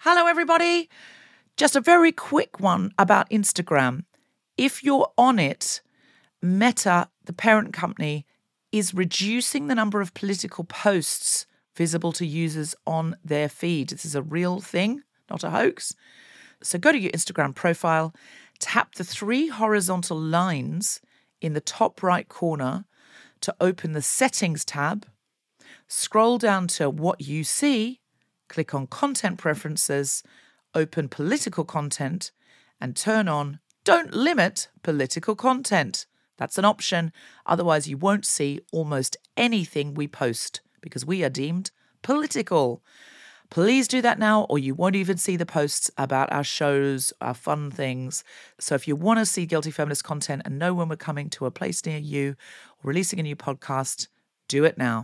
Hello, everybody. Just a very quick one about Instagram. If you're on it, Meta, the parent company, is reducing the number of political posts visible to users on their feed. This is a real thing, not a hoax. So go to your Instagram profile, tap the 3 horizontal lines in the top right corner to open the Settings tab, scroll down to What You See, click on Content Preferences, open Political Content, and turn on Don't Limit Political Content. That's an option. Otherwise, you won't see almost anything we post because we are deemed political. Please do that now, or you won't even see the posts about our shows, our fun things. So if you want to see Guilty Feminist content and know when we're coming to a place near you or releasing a new podcast, do it now.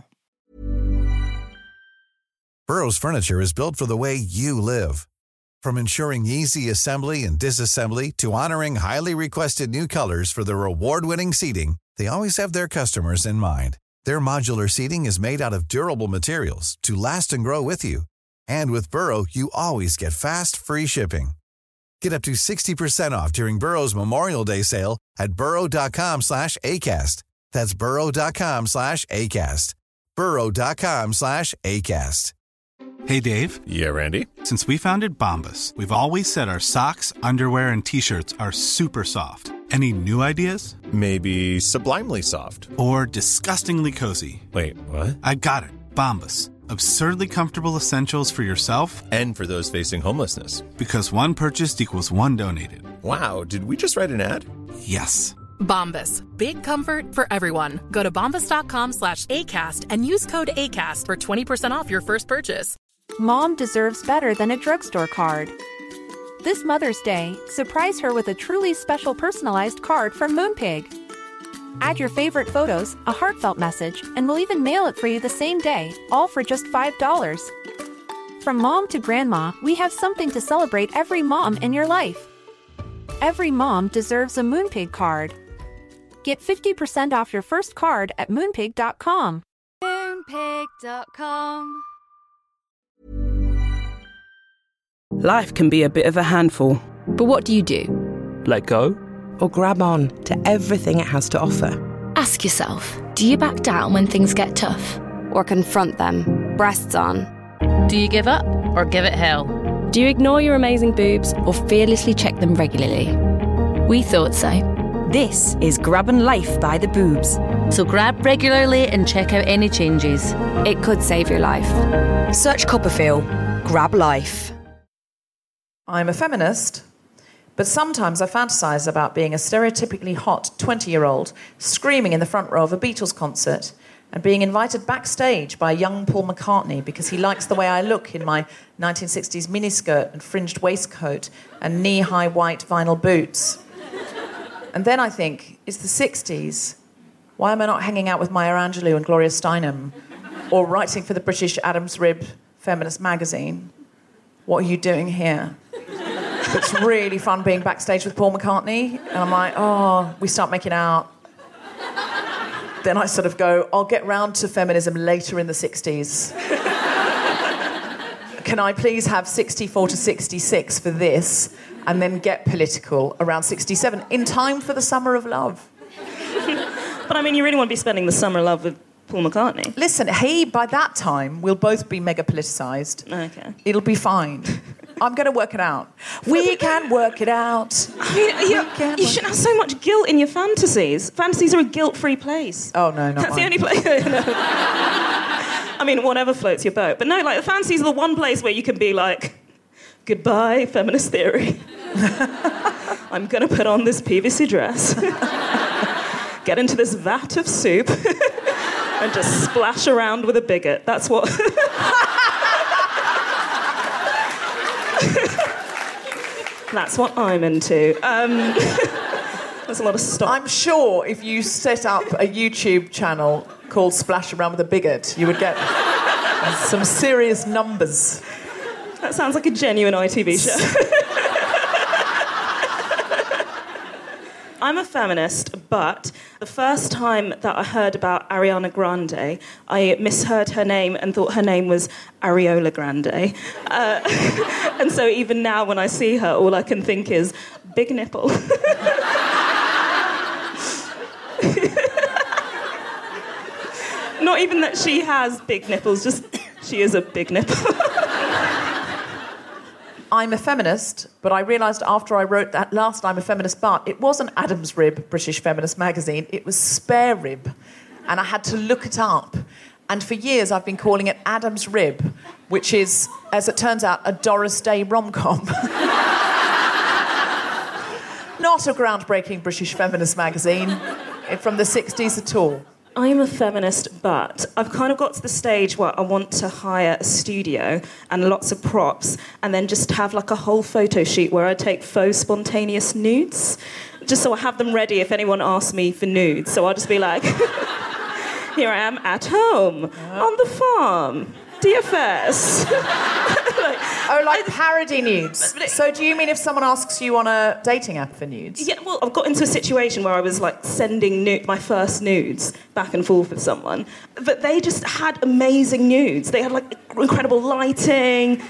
Burrow's furniture is built for the way you live. From ensuring easy assembly and disassembly to honoring highly requested new colors for their award-winning seating, they always have their customers in mind. Their modular seating is made out of durable materials to last and grow with you. And with Burrow, you always get fast, free shipping. Get up to 60% off during Burrow's Memorial Day sale at burrow.com/ACAST. That's burrow.com/ACAST. burrow.com/ACAST. Hey, Dave. Yeah, Randy. Since we founded Bombas, we've always said our socks, underwear, and T-shirts are super soft. Any new ideas? Maybe sublimely soft. Or disgustingly cozy. Wait, what? I got it. Bombas. Absurdly comfortable essentials for yourself and for those facing homelessness. Because one purchased equals one donated. Wow, did we just write an ad? Yes. Bombas. Big comfort for everyone. Go to bombas.com/ACAST and use code ACAST for 20% off your first purchase. Mom deserves better than a drugstore card. This Mother's Day, surprise her with a truly special personalized card from Moonpig. Add your favorite photos, a heartfelt message, and we'll even mail it for you the same day, all for just $5. From mom to grandma, we have something to celebrate every mom in your life. Every mom deserves a Moonpig card. Get 50% off your first card at moonpig.com. Moonpig.com. Life can be a bit of a handful. But what do you do? Let go? Or grab on to everything it has to offer? Ask yourself, do you back down when things get tough? Or confront them, breasts on? Do you give up or give it hell? Do you ignore your amazing boobs or fearlessly check them regularly? We thought so. This is Grabbin' Life by the Boobs. So grab regularly and check out any changes. It could save your life. Search Copperfield. Grab Life. I'm a feminist, but sometimes I fantasize about being a stereotypically hot 20-year-old screaming in the front row of a Beatles concert and being invited backstage by young Paul McCartney because he likes the way I look in my 1960s miniskirt and fringed waistcoat and knee-high white vinyl boots. And then I think, it's the 60s. Why am I not hanging out with Maya Angelou and Gloria Steinem or writing for the British Adam's Rib feminist magazine? What are you doing here? It's really fun being backstage with Paul McCartney. And I'm like, oh, we start making out. Then I sort of go, I'll get round to feminism later in the 60s. Can I please have 64 to 66 for this and then get political around 67 in time for the Summer of Love? But I mean, you really want to be spending the Summer of Love with Paul McCartney? Listen, by that time, we'll both be mega politicised. Okay. It'll be fine. I'm going to work it out. We can work it out. I mean, you shouldn't have so much guilt in your fantasies. Fantasies are a guilt-free place. Oh, no, not That's mine. the only place. No. I mean, whatever floats your boat. But no, like, the fantasies are the one place where you can be like, goodbye, feminist theory. I'm going to put on this PVC dress, get into this vat of soup, and just splash around with a bigot. That's what... That's what I'm into. There's a lot of stuff. I'm sure if you set up a YouTube channel called Splash Around with a Bigot, you would get some serious numbers. That sounds like a genuine ITV show. I'm a feminist, but the first time that I heard about Ariana Grande, I misheard her name and thought her name was Ariola Grande. And so even now when I see her, all I can think is big nipple. Not even that she has big nipples, just she is a big nipple. I'm a feminist, but I realised after I wrote that last I'm a feminist, but it wasn't Adam's Rib, British Feminist magazine, it was Spare Rib. And I had to look it up. And for years I've been calling it Adam's Rib, which is, as it turns out, a Doris Day rom-com. Not a groundbreaking British feminist magazine from the 60s at all. I'm a feminist, but I've kind of got to the stage where I want to hire a studio and lots of props and then just have like a whole photo shoot where I take faux spontaneous nudes, just so I have them ready if anyone asks me for nudes. So I'll just be like, here I am at home, on the farm, DFS. like parody nudes. So do you mean if someone asks you on a dating app for nudes? Yeah, well, I've got into a situation where I was like sending my first nudes back and forth with someone, but they just had amazing nudes. They had like incredible lighting,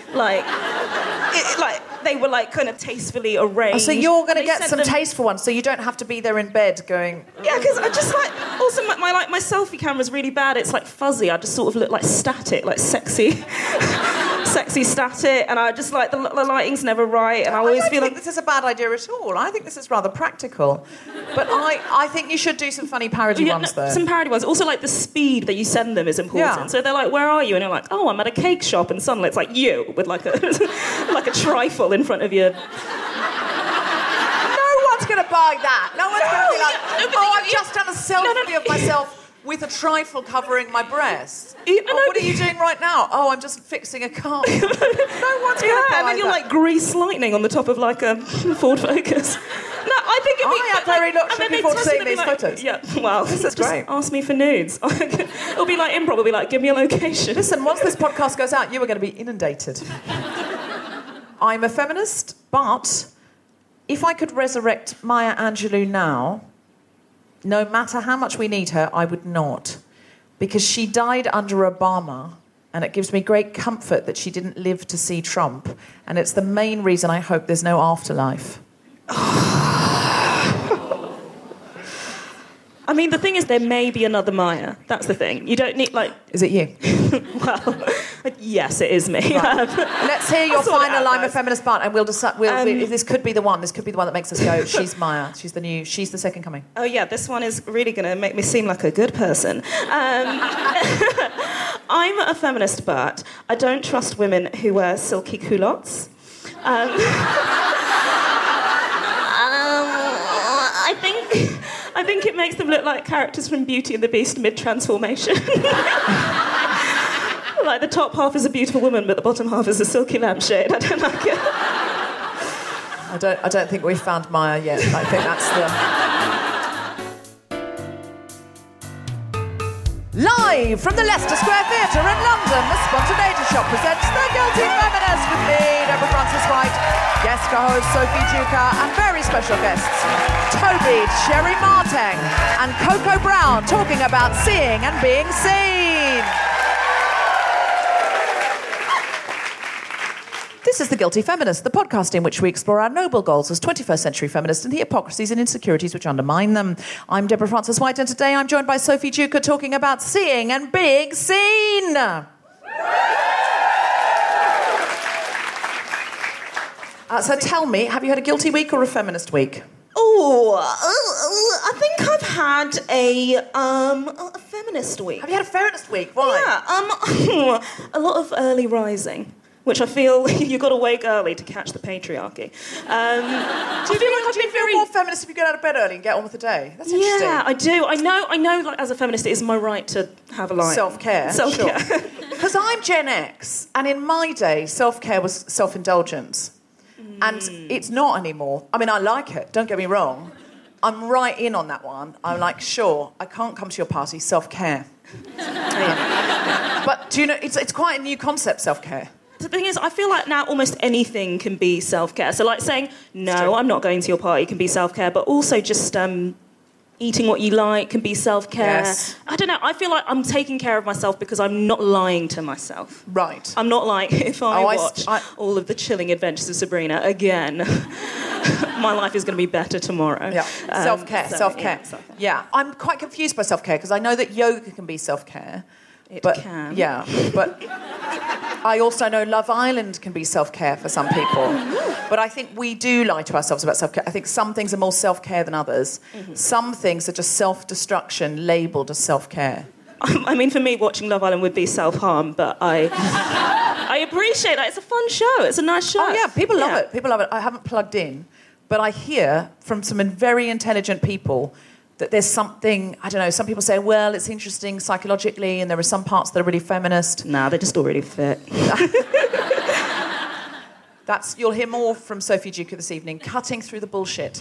they were like kind of tastefully arranged. Oh, so you're going to get some tasteful ones, so you don't have to be there in bed going. Yeah, because I just like also my selfie camera's really bad. It's like fuzzy. I just sort of look like static, like sexy static, and I just like the lighting's never right, and I always feel like this is a bad idea at all. I think this is rather practical, but I think you should do some funny parody ones though. Some parody ones. Also, like the speed that you send them is important. Yeah. So they're like, "Where are you?" And you're like, "Oh, I'm at a cake shop," and suddenly it's like you with like a like a trifle in front of you. No one's going to buy that. No one's going to be like, I've just done a selfie of myself with a trifle covering my breasts. What are you doing right now? Oh, I'm just fixing a car. No one's going to buy that. And then you're like grease lightning on the top of like a Ford Focus. No, I think it'd be... I am very much looking forward to seeing these photos. Yeah, well, this is great. Ask me for nudes. It'll be like improv. It'll be like, give me a location. Listen, once this podcast goes out, you are going to be inundated. I'm a feminist, but if I could resurrect Maya Angelou now, no matter how much we need her, I would not. Because she died under Obama, and it gives me great comfort that she didn't live to see Trump. And it's the main reason I hope there's no afterlife. I mean, the thing is, there may be another Maya. That's the thing. You don't need, like... Is it you? Well, yes, it is me. Right. Let's hear your final I'm a feminist part, and we'll decide... this could be the one. This could be the one that makes us go, she's Maya. She's the second coming. Oh, yeah, this one is really going to make me seem like a good person. I'm a feminist, but I don't trust women who wear silky culottes. I think it makes them look like characters from Beauty and the Beast mid-transformation. Like the top half is a beautiful woman, but the bottom half is a silky lampshade. I don't like it. I don't think we've found Maya yet. I think that's the... Live from the Leicester Square Theatre in London, the Spontaneity Shop presents The Guilty Feminist with me, Deborah Frances-White, guest co-host Sophie Duker, and very special guests, Toby Cherry Marteng and Coco Brown, talking about seeing and being seen. This is The Guilty Feminist, the podcast in which we explore our noble goals as 21st century feminists and the hypocrisies and insecurities which undermine them. I'm Deborah Frances-White, and today I'm joined by Sophie Duker talking about seeing and being seen. So tell me, have you had a guilty week or a feminist week? I think I've had a feminist week. Have you had a feminist week? Why? Yeah, a lot of early rising, which I feel you've got to wake early to catch the patriarchy. Do you feel more feminist if you get out of bed early and get on with the day? That's interesting. Yeah, I do. I know. Like as a feminist, it is my right to have a life. Self-care. Self-care. Because I'm Gen X, and in my day, self-care was self-indulgence. And it's not anymore. I mean, I like it, don't get me wrong. I'm right in on that one. I'm like, sure, I can't come to your party, self-care. But do you know, it's quite a new concept, self-care. The thing is, I feel like now almost anything can be self-care. So like saying, no, I'm not going to your party can be self-care, but also just eating what you like can be self-care. Yes. I don't know. I feel like I'm taking care of myself because I'm not lying to myself. Right. I'm not like, if I watch all of the chilling adventures of Sabrina again, my life is going to be better tomorrow. Yeah. Self-care. Yeah. I'm quite confused by self-care because I know that yoga can be self-care. It can. Yeah, but I also know Love Island can be self-care for some people. But I think we do lie to ourselves about self-care. I think some things are more self-care than others. Mm-hmm. Some things are just self-destruction labelled as self-care. I mean, for me, watching Love Island would be self-harm, but I appreciate that. It's a fun show. It's a nice show. Oh, yeah, people love it. People love it. I haven't plugged in, but I hear from some very intelligent people that there's something, I don't know, some people say, well, it's interesting psychologically and there are some parts that are really feminist. Nah, they're just all really fit. You'll hear more from Sophie Duker this evening, cutting through the bullshit.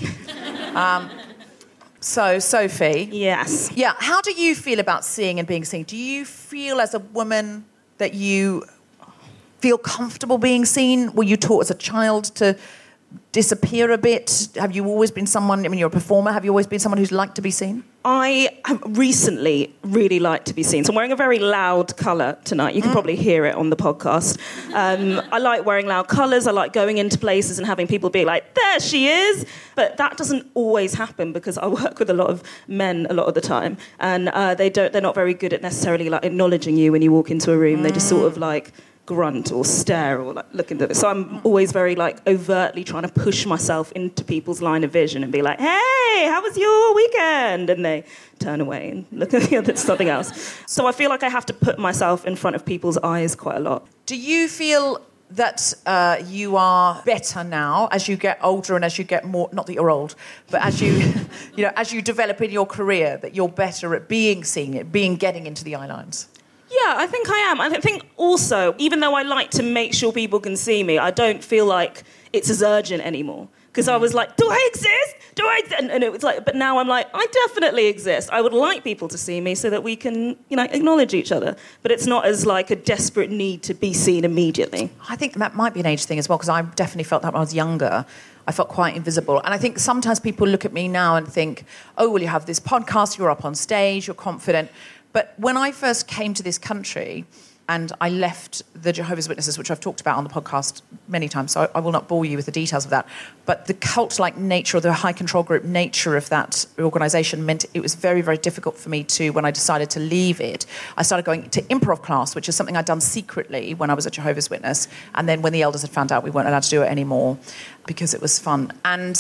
So, Sophie. Yes. Yeah, how do you feel about seeing and being seen? Do you feel as a woman that you feel comfortable being seen? Were you taught as a child to disappear a bit? Have you always been someone, I mean, you're a performer, have you always been someone who's liked to be seen? I have recently really liked to be seen. So I'm wearing a very loud colour tonight. You can probably hear it on the podcast. I like wearing loud colours. I like going into places and having people be like, there she is. But that doesn't always happen because I work with a lot of men a lot of the time. And they're not very good at necessarily like acknowledging you when you walk into a room. They just sort of like grunt or stare or like look into it. So I'm always very like overtly trying to push myself into people's line of vision and be like, hey, how was your weekend? And they turn away and look at something else. So I feel like I have to put myself in front of people's eyes quite a lot. Do you feel that you are better now as you get older and as you get more, not that you're old, but as you, as you develop in your career, that you're better at being seen, getting into the eye lines? Yeah, I think I am. I think also, even though I like to make sure people can see me, I don't feel like it's as urgent anymore. Because I was like, do I exist? And it was like, but now I'm like, I definitely exist. I would like people to see me so that we can, acknowledge each other. But it's not as like a desperate need to be seen immediately. I think that might be an age thing as well, because I definitely felt that when I was younger. I felt quite invisible. And I think sometimes people look at me now and think, oh, well, you have this podcast, you're up on stage, you're confident. But when I first came to this country and I left the Jehovah's Witnesses, which I've talked about on the podcast many times, so I will not bore you with the details of that, but the cult-like nature or the high control group nature of that organisation meant it was very, very difficult for me to, when I decided to leave it, I started going to improv class, which is something I'd done secretly when I was a Jehovah's Witness. And then when the elders had found out, we weren't allowed to do it anymore because it was fun. And,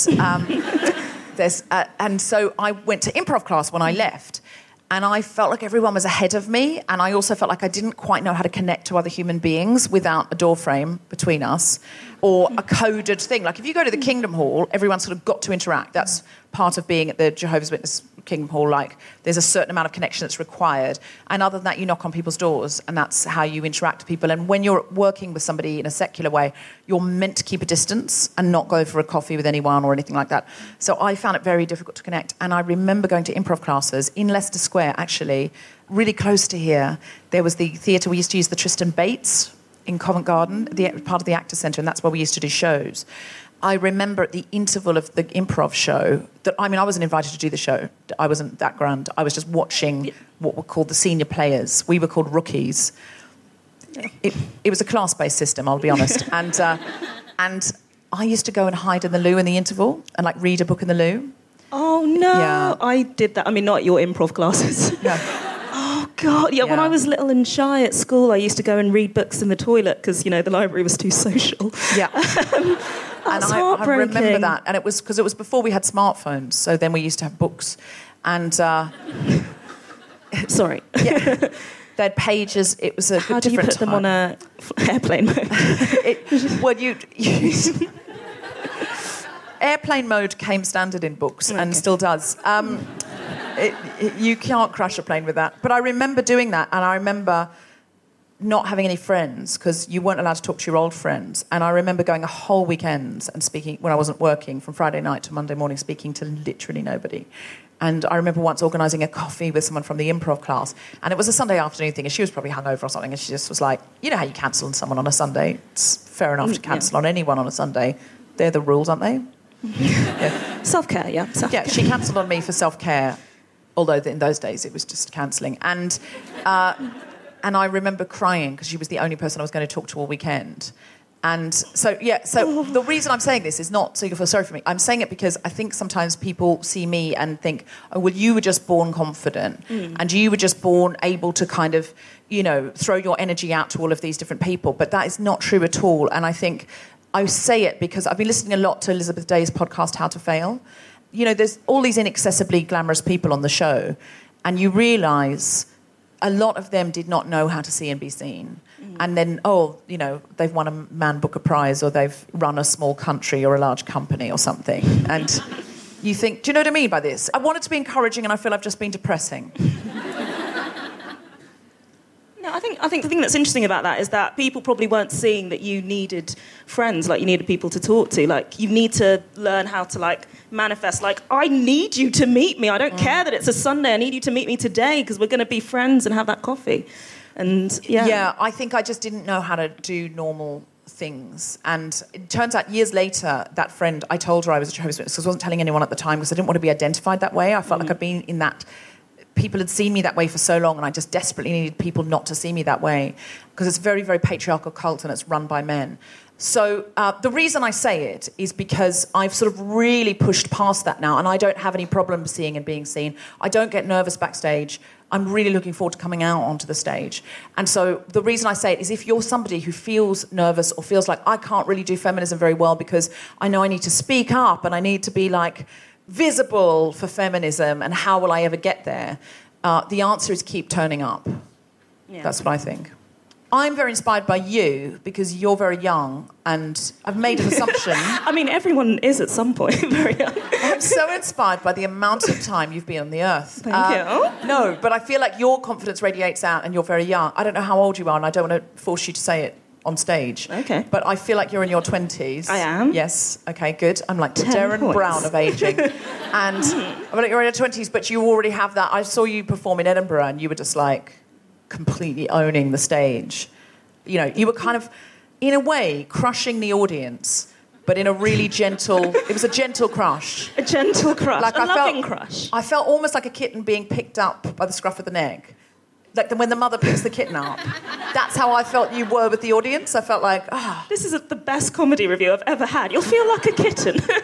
and so I went to improv class when I left. And I felt like everyone was ahead of me, and I also felt like I didn't quite know how to connect to other human beings without a door frame between us or a coded thing. Like if you go to the Kingdom Hall, everyone's sort of got to interact. That's part of being at the Jehovah's Witness Kingdom Hall. Like there's a certain amount of connection that's required. And other than that, you knock on people's doors, and that's how you interact with people. And when you're working with somebody in a secular way, you're meant to keep a distance and not go for a coffee with anyone or anything like that. So I found it very difficult to connect. And I remember going to improv classes in Leicester Square, actually, really close to here. There was the theatre, we used to use the Tristan Bates in Covent Garden, part of the Actors Centre, and that's where we used to do shows. I remember at the interval of the improv show I wasn't invited to do the show. I wasn't that grand. I was just watching what were called the senior players. We were called rookies. It was a class-based system, I'll be honest. And I used to go and hide in the loo in the interval and like read a book in the loo. Oh no! Yeah. I did that. I mean, not at your improv classes. No. Oh God! Yeah, when I was little and shy at school, I used to go and read books in the toilet because the library was too social. Yeah. And I remember that, and it was because it was before we had smartphones. So then we used to have books, and sorry, yeah, they had pages. It was a How different do you put time. them on a airplane mode? Airplane mode came standard in books and still does. You can't crash a plane with that. But I remember doing that, and I remember not having any friends because you weren't allowed to talk to your old friends. And I remember going a whole weekend and speaking, when I wasn't working, from Friday night to Monday morning, speaking to literally nobody. And I remember once organising a coffee with someone from the improv class, and it was a Sunday afternoon thing, and she was probably hungover or something, and she just was like, you know how you cancel on someone on a Sunday? It's fair enough to cancel on anyone on a Sunday. They're the rules, aren't they? Yeah. Self-care, yeah. Self-care. Yeah, she cancelled on me for self-care. although in those days it was just cancelling. And I remember crying because she was the only person I was going to talk to all weekend. And so the reason I'm saying this is not so you feel sorry for me. I'm saying it because I think sometimes people see me and think, oh, well, you were just born confident and you were just born able to kind of, throw your energy out to all of these different people. But that is not true at all. And I think I say it because I've been listening a lot to Elizabeth Day's podcast, How to Fail. There's all these inaccessibly glamorous people on the show, and you realise a lot of them did not know how to see and be seen. And then, they've won a Man Booker Prize or they've run a small country or a large company or something. And you think, do you know what I mean by this? I wanted to be encouraging and I feel I've just been depressing. No, I think the thing that's interesting about that is that people probably weren't seeing that you needed friends, like you needed people to talk to. Like, you need to learn how to, like, manifest, like, I need you to meet me. I don't care that it's a Sunday. I need you to meet me today because we're going to be friends and have that coffee. And yeah, I think I just didn't know how to do normal things. And it turns out years later, that friend, I told her I was a Jehovah's Witness because I wasn't telling anyone at the time because I didn't want to be identified that way. I felt like I'd been in that... People had seen me that way for so long and I just desperately needed people not to see me that way because it's a very, very patriarchal cult and it's run by men. So the reason I say it is because I've sort of really pushed past that now and I don't have any problem seeing and being seen. I don't get nervous backstage. I'm really looking forward to coming out onto the stage. And so the reason I say it is if you're somebody who feels nervous or feels like I can't really do feminism very well because I know I need to speak up and I need to be like visible for feminism and how will I ever get there? The answer is keep turning up. Yeah. That's what I think. I'm very inspired by you because you're very young and I've made an assumption. I mean, everyone is at some point very young. I'm so inspired by the amount of time you've been on the earth. Thank you. No, but I feel like your confidence radiates out and you're very young. I don't know how old you are and I don't want to force you to say it on stage. Okay. But I feel like you're in your 20s. I am. Yes. Okay, good. I'm like the Darren Brown of ageing. And I feel like you're in your 20s, but you already have that. I saw you perform in Edinburgh and you were just like completely owning the stage. You were kind of, in a way, crushing the audience, but in a really gentle... It was a gentle crush. A gentle crush. Like a loving crush. I felt almost like a kitten being picked up by the scruff of the neck. Like when the mother picks the kitten up. That's how I felt you were with the audience. I felt like, This is the best comedy review I've ever had. You'll feel like a kitten. That's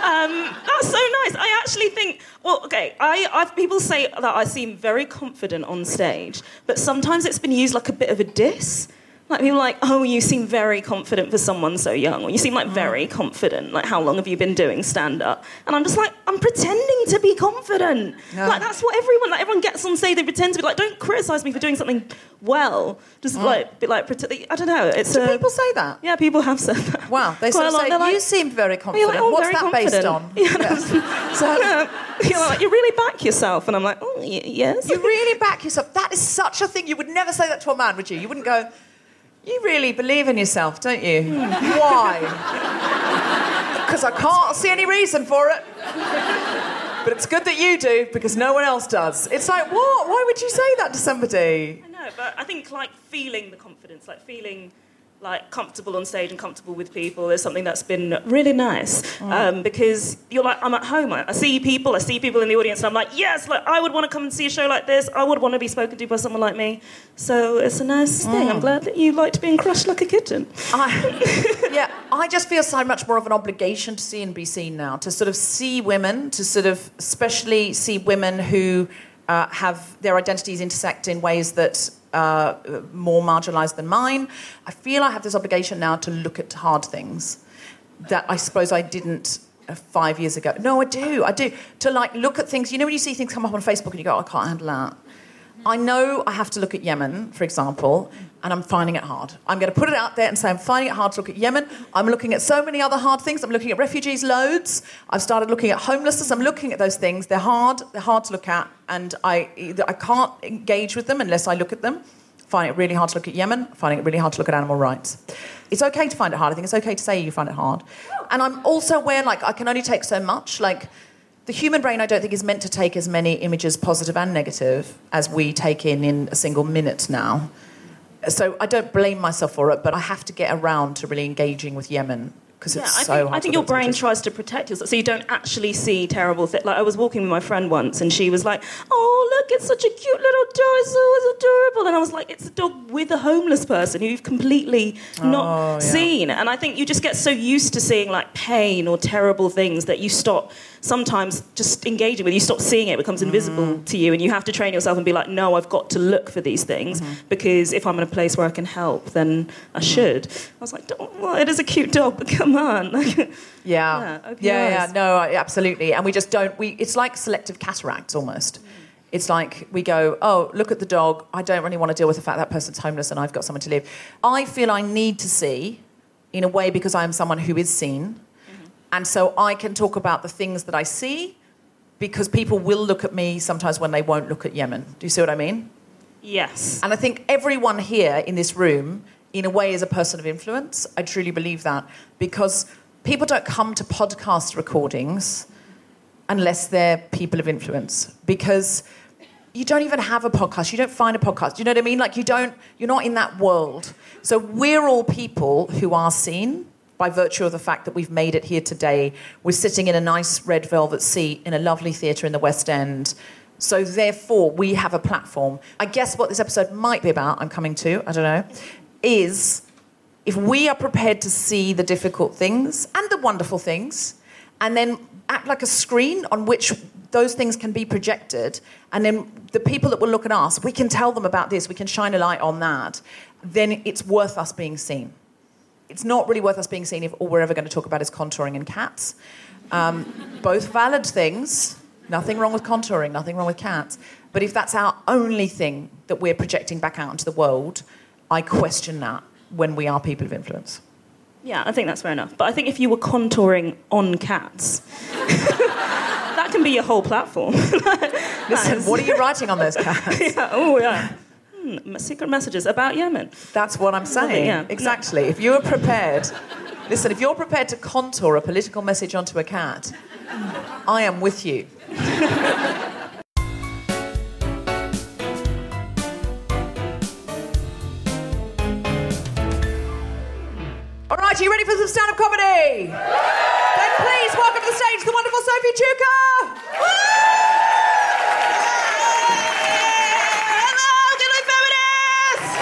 so nice. I actually think... Well, okay, people say that I seem very confident on stage, but sometimes it's been used like a bit of a diss. Like, people are like, oh, you seem very confident for someone so young, or you seem, like, very confident. Like, how long have you been doing stand-up? And I'm just like, I'm pretending to be confident. Yeah. Like, that's what everyone gets on stage, they pretend to be like, don't criticise me for doing something well. Just, pretend, I don't know. Do people say that? Yeah, people have said that. Wow, they sort of say, like, you seem very confident. Like, oh, what's very that confident. Based on? Yeah, so, you really back yourself. And I'm like, oh, yes. You really back yourself. That is such a thing. You would never say that to a man, would you? You wouldn't go... You really believe in yourself, don't you? Why? Because I can't see any reason for it. But it's good that you do, because no one else does. It's like, what? Why would you say that to somebody? I know, but I think, like, feeling the confidence, like, feeling... like, comfortable on stage and comfortable with people is something that's been really nice. Because you're like, I'm at home, I see people in the audience, and I'm like, yes, like, I would want to come and see a show like this. I would want to be spoken to by someone like me. So it's a nice thing. I'm glad that you liked being crushed like a kitten. I just feel so much more of an obligation to see and be seen now, to sort of see women, to sort of especially see women who have their identities intersect in ways that... more marginalised than mine. I feel I have this obligation now to look at hard things that I suppose I didn't 5 years ago. No, I do. To, like, look at things... You know when you see things come up on Facebook and you go, I can't handle that. I know I have to look at Yemen, for example, and I'm finding it hard. I'm going to put it out there and say I'm finding it hard to look at Yemen. I'm looking at so many other hard things. I'm looking at refugees loads. I've started looking at homelessness. I'm looking at those things. They're hard to look at, and I can't engage with them unless I look at them. Finding it really hard to look at Yemen, finding it really hard to look at animal rights. It's okay to find it hard. I think it's okay to say you find it hard. And I'm also aware, like, I can only take so much. Like, the human brain, I don't think, is meant to take as many images, positive and negative, as we take in a single minute now. So I don't blame myself for it, but I have to get around to really engaging with Yemen because it's so hard. I think your brain tries to protect yourself, so you don't actually see terrible things. Like, I was walking with my friend once, and she was like, "Oh, look, it's such a cute little dog. It's adorable." And I was like, "It's a dog with a homeless person who you've completely not seen." And I think you just get so used to seeing like pain or terrible things that you stop sometimes just engaging with. You stop seeing it; becomes invisible to you, and you have to train yourself and be like, "No, I've got to look for these things because if I'm in a place where I can help, then I should." I was like, "Well, it is a cute dog, but come on." No, absolutely. And we just don't. It's like selective cataracts almost. It's like we go, "Oh, look at the dog. I don't really want to deal with the fact that person's homeless and I've got someone to live." I feel I need to see, in a way, because I am someone who is seen, and so I can talk about the things that I see, because people will look at me sometimes when they won't look at Yemen. Do you see what I mean? Yes. And I think everyone here in this room, in a way, is a person of influence. I truly believe that, because people don't come to podcast recordings unless they're people of influence, because you don't even have a podcast. You don't find a podcast. You know what I mean? Like, you're not in that world. So we're all people who are seen by virtue of the fact that we've made it here today. We're sitting in a nice red velvet seat in a lovely theatre in the West End. So therefore, we have a platform. I guess what this episode might be about, I'm coming to, I don't know, is if we are prepared to see the difficult things and the wonderful things, and then act like a screen on which those things can be projected, and then the people that will look at us, we can tell them about this, we can shine a light on that, then it's worth us being seen. It's not really worth us being seen if all we're ever going to talk about is contouring and cats. Both valid things. Nothing wrong with contouring, nothing wrong with cats. But if that's our only thing that we're projecting back out into the world, I question that when we are people of influence. Yeah, I think that's fair enough. But I think if you were contouring on cats, that can be your whole platform. Listen, what are you writing on those cats? Secret messages about Yemen. That's what I'm saying. Yeah. Exactly. If you're prepared... Listen, if you're prepared to contour a political message onto a cat, I am with you. All right, are you ready for some stand-up comedy? Then please welcome to the stage the wonderful Sophie Tucker. Hello, Gilly Feminists!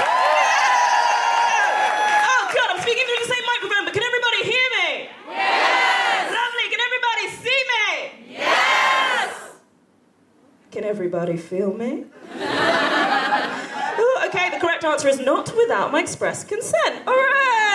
Oh, God, I'm speaking through the same microphone, but can everybody hear me? Yes! Lovely, can everybody see me? Yes! Can everybody feel me? Ooh, okay, the correct answer is not without my express consent. All right!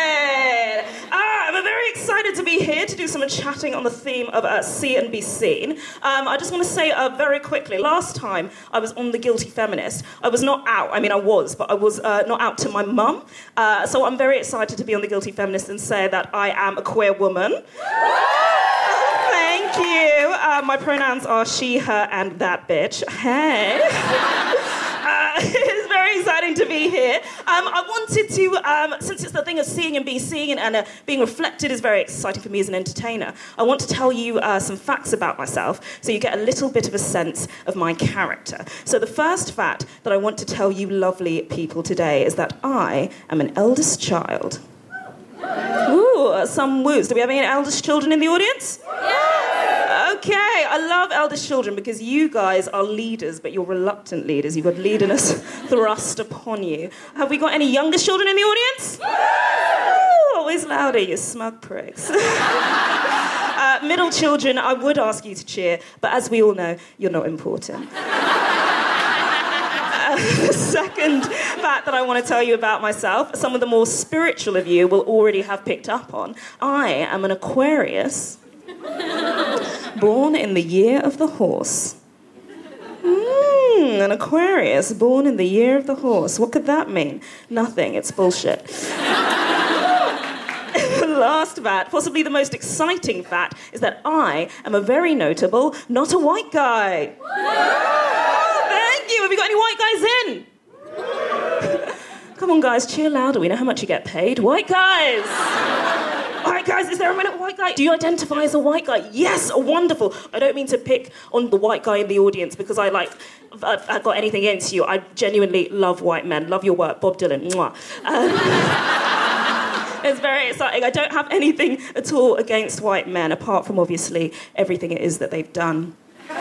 I'm very excited to be here to do some chatting on the theme of see and be seen. I just want to say very quickly, last time I was on The Guilty Feminist, I was not out. I mean, I was, but I was not out to my mum. So I'm very excited to be on The Guilty Feminist and say that I am a queer woman. Thank you. My pronouns are she, her, and that bitch. Hey. It's very exciting to be here. I wanted to, since it's the thing of seeing and being seen and being reflected is very exciting for me as an entertainer, I want to tell you some facts about myself so you get a little bit of a sense of my character. So the first fact that I want to tell you lovely people today is that I am an eldest child. Ooh, some woos. Do we have any eldest children in the audience? Yes! Okay, I love eldest children because you guys are leaders, but you're reluctant leaders. You've got leaderness thrust upon you. Have we got any youngest children in the audience? Yes! Always louder, you smug pricks. Middle children, I would ask you to cheer, but as we all know, you're not important. The second fact that I want to tell you about myself, some of the more spiritual of you will already have picked up on. I am an Aquarius, born in the year of the horse. An Aquarius, born in the year of the horse. What could that mean? Nothing, it's bullshit. The last fact, possibly the most exciting fact, is that I am a very notable, not a white guy. Thank you. Have you got any white guys in? Come on, guys, cheer louder. We know how much you get paid. White guys. White guys, is there a minute white guy? Do you identify as a white guy? Yes, wonderful. I don't mean to pick on the white guy in the audience because I've got anything against you. I genuinely love white men. Love your work, Bob Dylan. Mwah. It's very exciting. I don't have anything at all against white men, apart from, obviously, everything it is that they've done.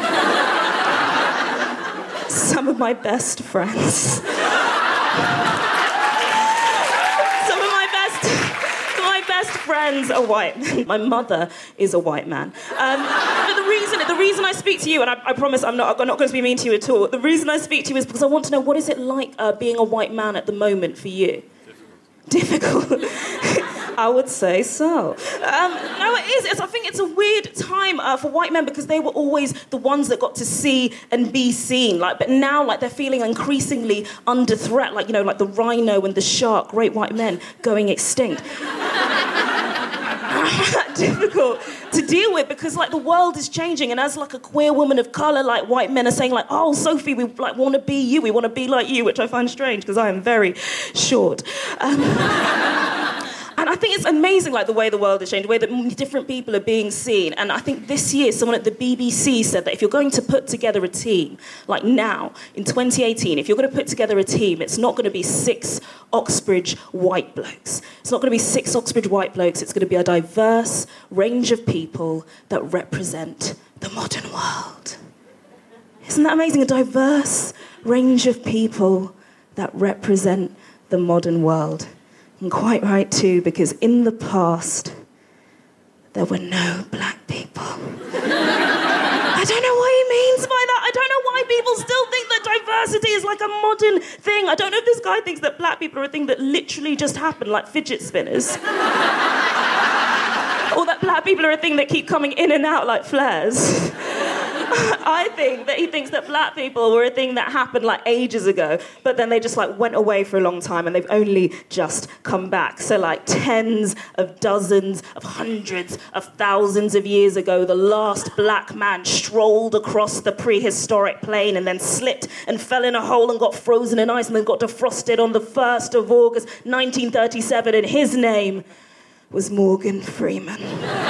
Some of my best friends... friends are white men. My mother is a white man. But the reason I speak to you, and I promise I'm not going to be mean to you at all, the reason I speak to you is because I want to know, what is it like being a white man at the moment for you? Difficult. I would say so. No, it is. I think it's a weird time for white men because they were always the ones that got to see and be seen. But now, they're feeling increasingly under threat. Like the rhino and the shark, great white men going extinct. Difficult to deal with because the world is changing, and as a queer woman of colour, white men are saying oh, Sophie, we want to be you, we want to be like you, which I find strange because I am very short. And I think it's amazing, the way the world has changed, the way that different people are being seen. And I think this year, someone at the BBC said that if you're going to put together a team, now, in 2018, if you're going to put together a team, it's not going to be 6 Oxbridge white blokes. It's not going to be 6 Oxbridge white blokes. It's going to be a diverse range of people that represent the modern world. Isn't that amazing? A diverse range of people that represent the modern world. And quite right too, because in the past, there were no black people. I don't know what he means by that. I don't know why people still think that diversity is a modern thing. I don't know if this guy thinks that black people are a thing that literally just happened, like fidget spinners. Or that black people are a thing that keep coming in and out like flares. I think that he thinks that black people were a thing that happened ages ago, but then they just went away for a long time and they've only just come back. So tens of dozens of hundreds of thousands of years ago, the last black man strolled across the prehistoric plain and then slipped and fell in a hole and got frozen in ice and then got defrosted on the 1st of August 1937, and his name was Morgan Freeman.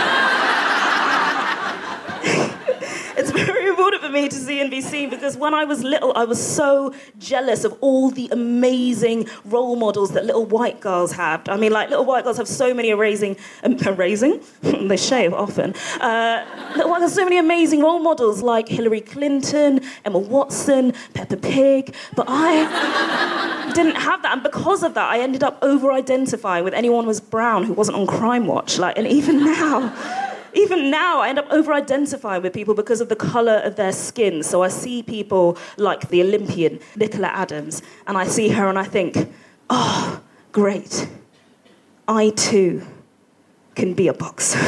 It's very important for me to see and be seen because when I was little, I was so jealous of all the amazing role models that little white girls had. I mean, little white girls have so many erasing? They shave often. Little white girls have so many amazing role models like Hillary Clinton, Emma Watson, Peppa Pig, but I didn't have that, and because of that, I ended up over-identifying with anyone who was brown who wasn't on Crime Watch. And even now, I end up over-identifying with people because of the colour of their skin. So I see people like the Olympian Nicola Adams, and I see her and I think, oh, great. I too can be a boxer.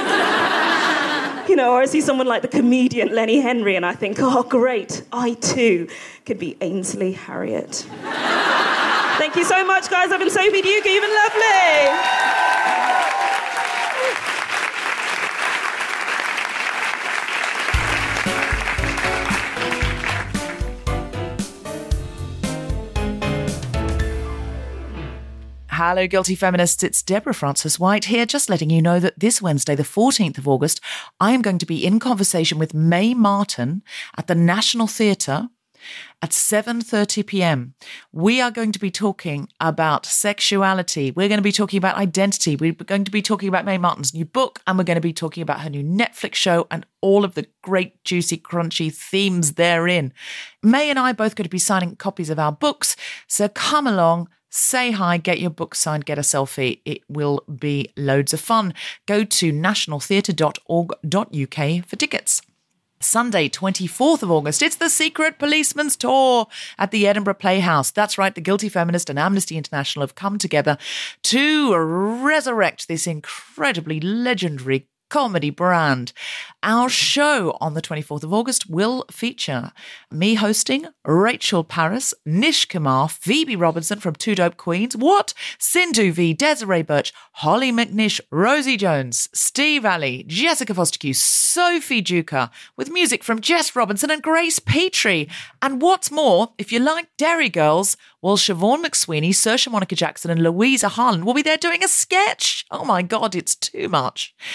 Or I see someone like the comedian Lenny Henry, and I think, oh, great. I too could be Ainsley Harriott. Thank you so much, guys. I've been Sophie Duke. You've been lovely. Hello, Guilty Feminists. It's Deborah Frances-White here, just letting you know that this Wednesday, the 14th of August, I am going to be in conversation with Mae Martin at the National Theatre at 7:30 p.m. We are going to be talking about sexuality. We're going to be talking about identity. We're going to be talking about Mae Martin's new book, and we're going to be talking about her new Netflix show and all of the great, juicy, crunchy themes therein. Mae and I are both going to be signing copies of our books, so come along. Say hi, get your book signed, get a selfie. It will be loads of fun. Go to nationaltheatre.org.uk for tickets. Sunday, 24th of August, it's the Secret Policeman's Tour at the Edinburgh Playhouse. That's right, the Guilty Feminist and Amnesty International have come together to resurrect this incredibly legendary comedy brand. Our show on the 24th of August will feature me hosting, Rachel Paris, Nish Kumar, Phoebe Robinson from Two Dope Queens, Sindhu V, Desiree Birch, Holly McNish, Rosie Jones, Steve Alley, Jessica Foster-Q, Sophie Duker, with music from Jess Robinson and Grace Petrie. And what's more, if you like Derry Girls, well, Siobhan McSweeney, Saoirse Monica Jackson and Louisa Harland will be there doing a sketch. Oh my God, it's too much. Go to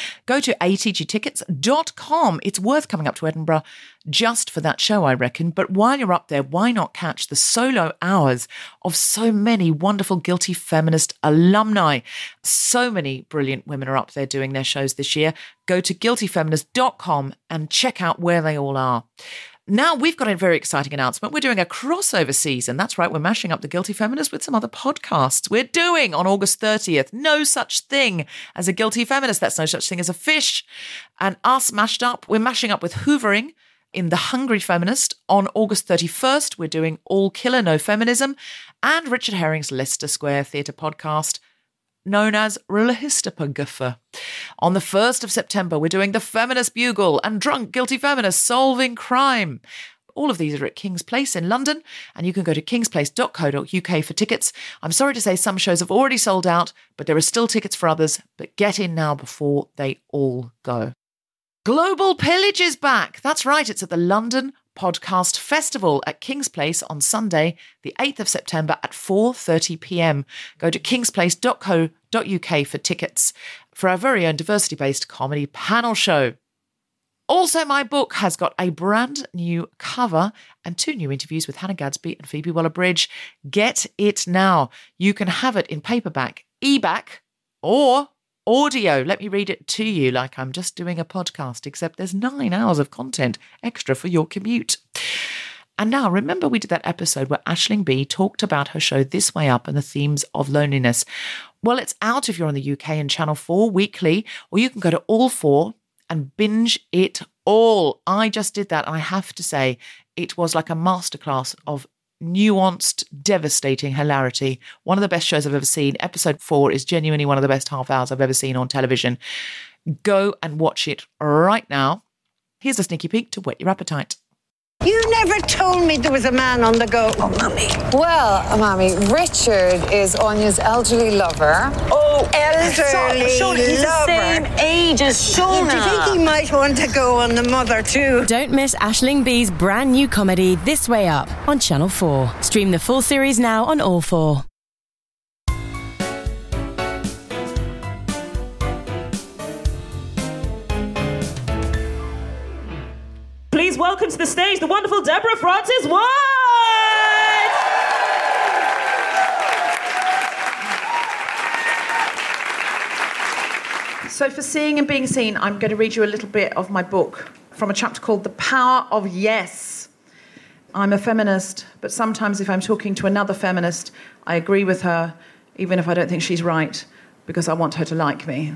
to atgtickets.com. It's worth coming up to Edinburgh just for that show, I reckon. But while you're up there, why not catch the solo hours of so many wonderful Guilty Feminist alumni? So many brilliant women are up there doing their shows this year. Go to guiltyfeminist.com and check out where they all are. Now, we've got a very exciting announcement. We're doing a crossover season. That's right, we're mashing up the Guilty Feminist with some other podcasts. We're doing, on August 30th, No Such Thing as a Guilty Feminist. That's No Such Thing as a Fish. And us mashed up. We're mashing up with Hoovering in The Hungry Feminist. On August 31st, we're doing All Killer, No Feminism. And Richard Herring's Leicester Square Theatre podcast, known as Rulahistapaguffa. On the 1st of September, we're doing The Feminist Bugle and Drunk Guilty Feminists Solving Crime. All of these are at King's Place in London, and you can go to kingsplace.co.uk for tickets. I'm sorry to say some shows have already sold out, but there are still tickets for others, but get in now before they all go. Global Pillage is back. That's right, it's at the London Podcast Festival at King's Place on Sunday, the 8th of September at 4:30pm. Go to kingsplace.co.uk for tickets for our very own diversity-based comedy panel show. Also, my book has got a brand new cover and 2 new interviews with Hannah Gadsby and Phoebe Waller-Bridge. Get it now. You can have it in paperback, e-back, or audio. Let me read it to you like I'm just doing a podcast, except there's 9 hours of content extra for your commute. And now, remember we did that episode where Aisling Bea talked about her show This Way Up and the themes of loneliness. Well, it's out if you're on the UK and Channel 4 weekly, or you can go to All 4 and binge it all. I just did that, and I have to say it was like a masterclass of nuanced, devastating hilarity. One of the best shows I've ever seen. Episode 4 is genuinely one of the best half hours I've ever seen on television. Go and watch it right now. Here's a sneaky peek to whet your appetite. You never told me there was a man on the go. Oh, Mummy. Well, Mommy, Richard is Anya's elderly lover. Oh, elderly Shona, he's lover. the same age as Shona. Do you think he might want to go on the mother too? Don't miss Aisling Bea's brand new comedy This Way Up on Channel 4. Stream the full series now on All 4. Please welcome to the stage the wonderful Deborah Frances-White! So for Seeing and Being Seen, I'm going to read you a little bit of my book from a chapter called The Power of Yes. I'm a feminist, but sometimes if I'm talking to another feminist, I agree with her, even if I don't think she's right, because I want her to like me.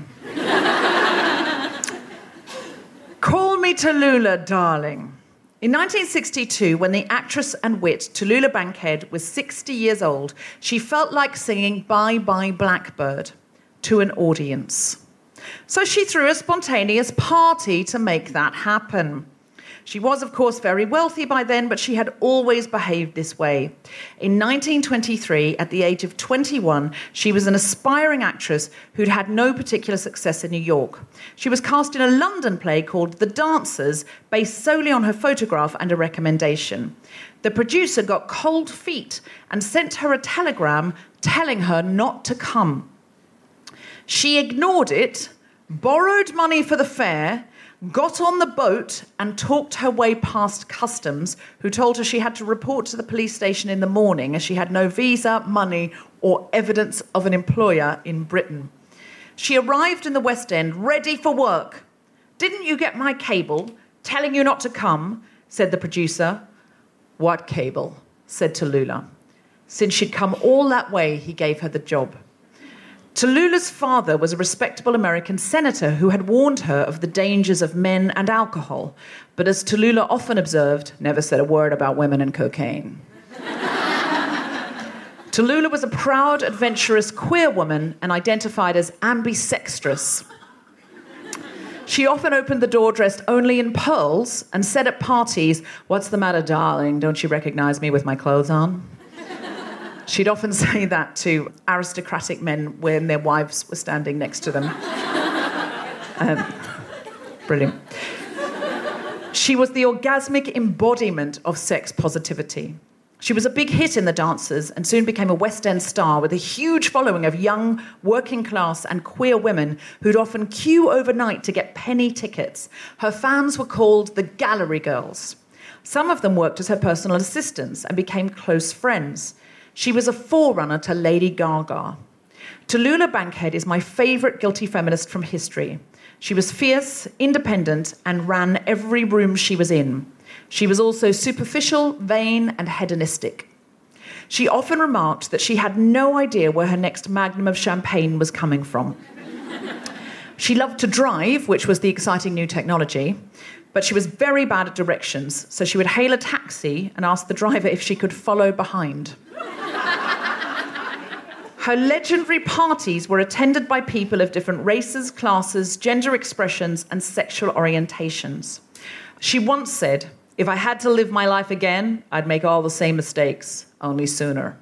Call me Tallulah, darling. In 1962, when the actress and wit Tallulah Bankhead was 60 years old, she felt like singing Bye Bye Blackbird to an audience. So she threw a spontaneous party to make that happen. She was, of course, very wealthy by then, but she had always behaved this way. In 1923, at the age of 21, she was an aspiring actress who'd had no particular success in New York. She was cast in a London play called The Dancers, based solely on her photograph and a recommendation. The producer got cold feet and sent her a telegram telling her not to come. She ignored it, borrowed money for the fare, got on the boat and talked her way past customs, who told her she had to report to the police station in the morning as she had no visa, money, or evidence of an employer in Britain. She arrived in the West End, ready for work. "Didn't you get my cable telling you not to come?" said the producer. "What cable?" said Tallulah. Since she'd come all that way, he gave her the job. Tallulah's father was a respectable American senator who had warned her of the dangers of men and alcohol, but as Tallulah often observed, never said a word about women and cocaine. Tallulah was a proud, adventurous, queer woman and identified as ambisextrous. She often opened the door dressed only in pearls and said at parties, "What's the matter, darling? Don't you recognize me with my clothes on?" She'd often say that to aristocratic men when their wives were standing next to them. Brilliant. She was the orgasmic embodiment of sex positivity. She was a big hit in the dances and soon became a West End star with a huge following of young, working class and queer women who'd often queue overnight to get penny tickets. Her fans were called the Gallery Girls. Some of them worked as her personal assistants and became close friends. She was a forerunner to Lady Gaga. Tallulah Bankhead is my favourite guilty feminist from history. She was fierce, independent, and ran every room she was in. She was also superficial, vain, and hedonistic. She often remarked that she had no idea where her next magnum of champagne was coming from. She loved to drive, which was the exciting new technology, but she was very bad at directions, so she would hail a taxi and ask the driver if she could follow behind. Her legendary parties were attended by people of different races, classes, gender expressions, and sexual orientations. She once said, "If I had to live my life again, I'd make all the same mistakes, only sooner."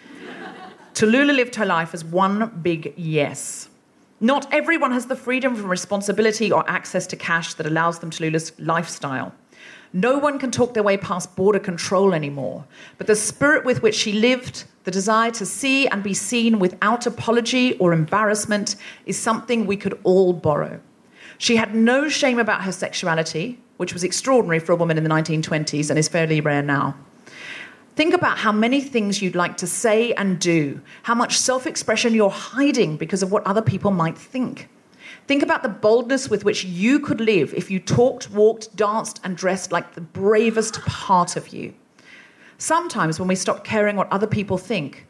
Tallulah lived her life as one big yes. Not everyone has the freedom from responsibility or access to cash that allows them Tallulah's lifestyle. No one can talk their way past border control anymore. But the spirit with which she lived, the desire to see and be seen without apology or embarrassment, is something we could all borrow. She had no shame about her sexuality, which was extraordinary for a woman in the 1920s and is fairly rare now. Think about how many things you'd like to say and do, how much self-expression you're hiding because of what other people might think. Think about the boldness with which you could live if you talked, walked, danced, and dressed like the bravest part of you. Sometimes when we stop caring what other people think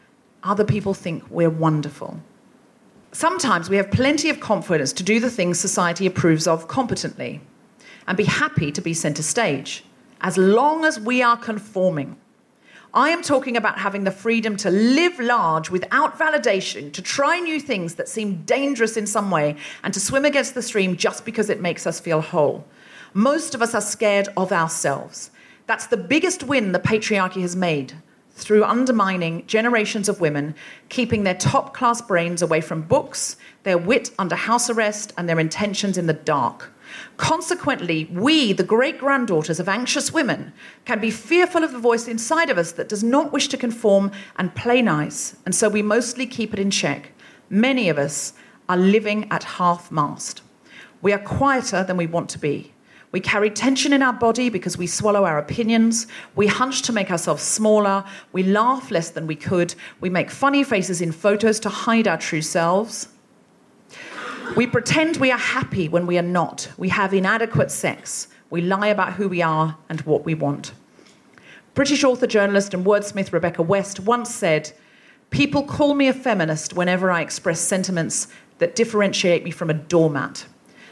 we're wonderful. Sometimes we have plenty of confidence to do the things society approves of competently and be happy to be centre stage, as long as we are conforming. I am talking about having the freedom to live large without validation, to try new things that seem dangerous in some way, and to swim against the stream just because it makes us feel whole. Most of us are scared of ourselves. That's the biggest win the patriarchy has made, through undermining generations of women, keeping their top-class brains away from books, their wit under house arrest, and their intentions in the dark. Consequently, we, the great-granddaughters of anxious women, can be fearful of the voice inside of us that does not wish to conform and play nice, and so we mostly keep it in check. Many of us are living at half-mast. We are quieter than we want to be. We carry tension in our body because we swallow our opinions. We hunch to make ourselves smaller. We laugh less than we could. We make funny faces in photos to hide our true selves. We pretend we are happy when we are not. We have inadequate sex. We lie about who we are and what we want. British author, journalist, and wordsmith Rebecca West once said, "People call me a feminist whenever I express sentiments that differentiate me from a doormat."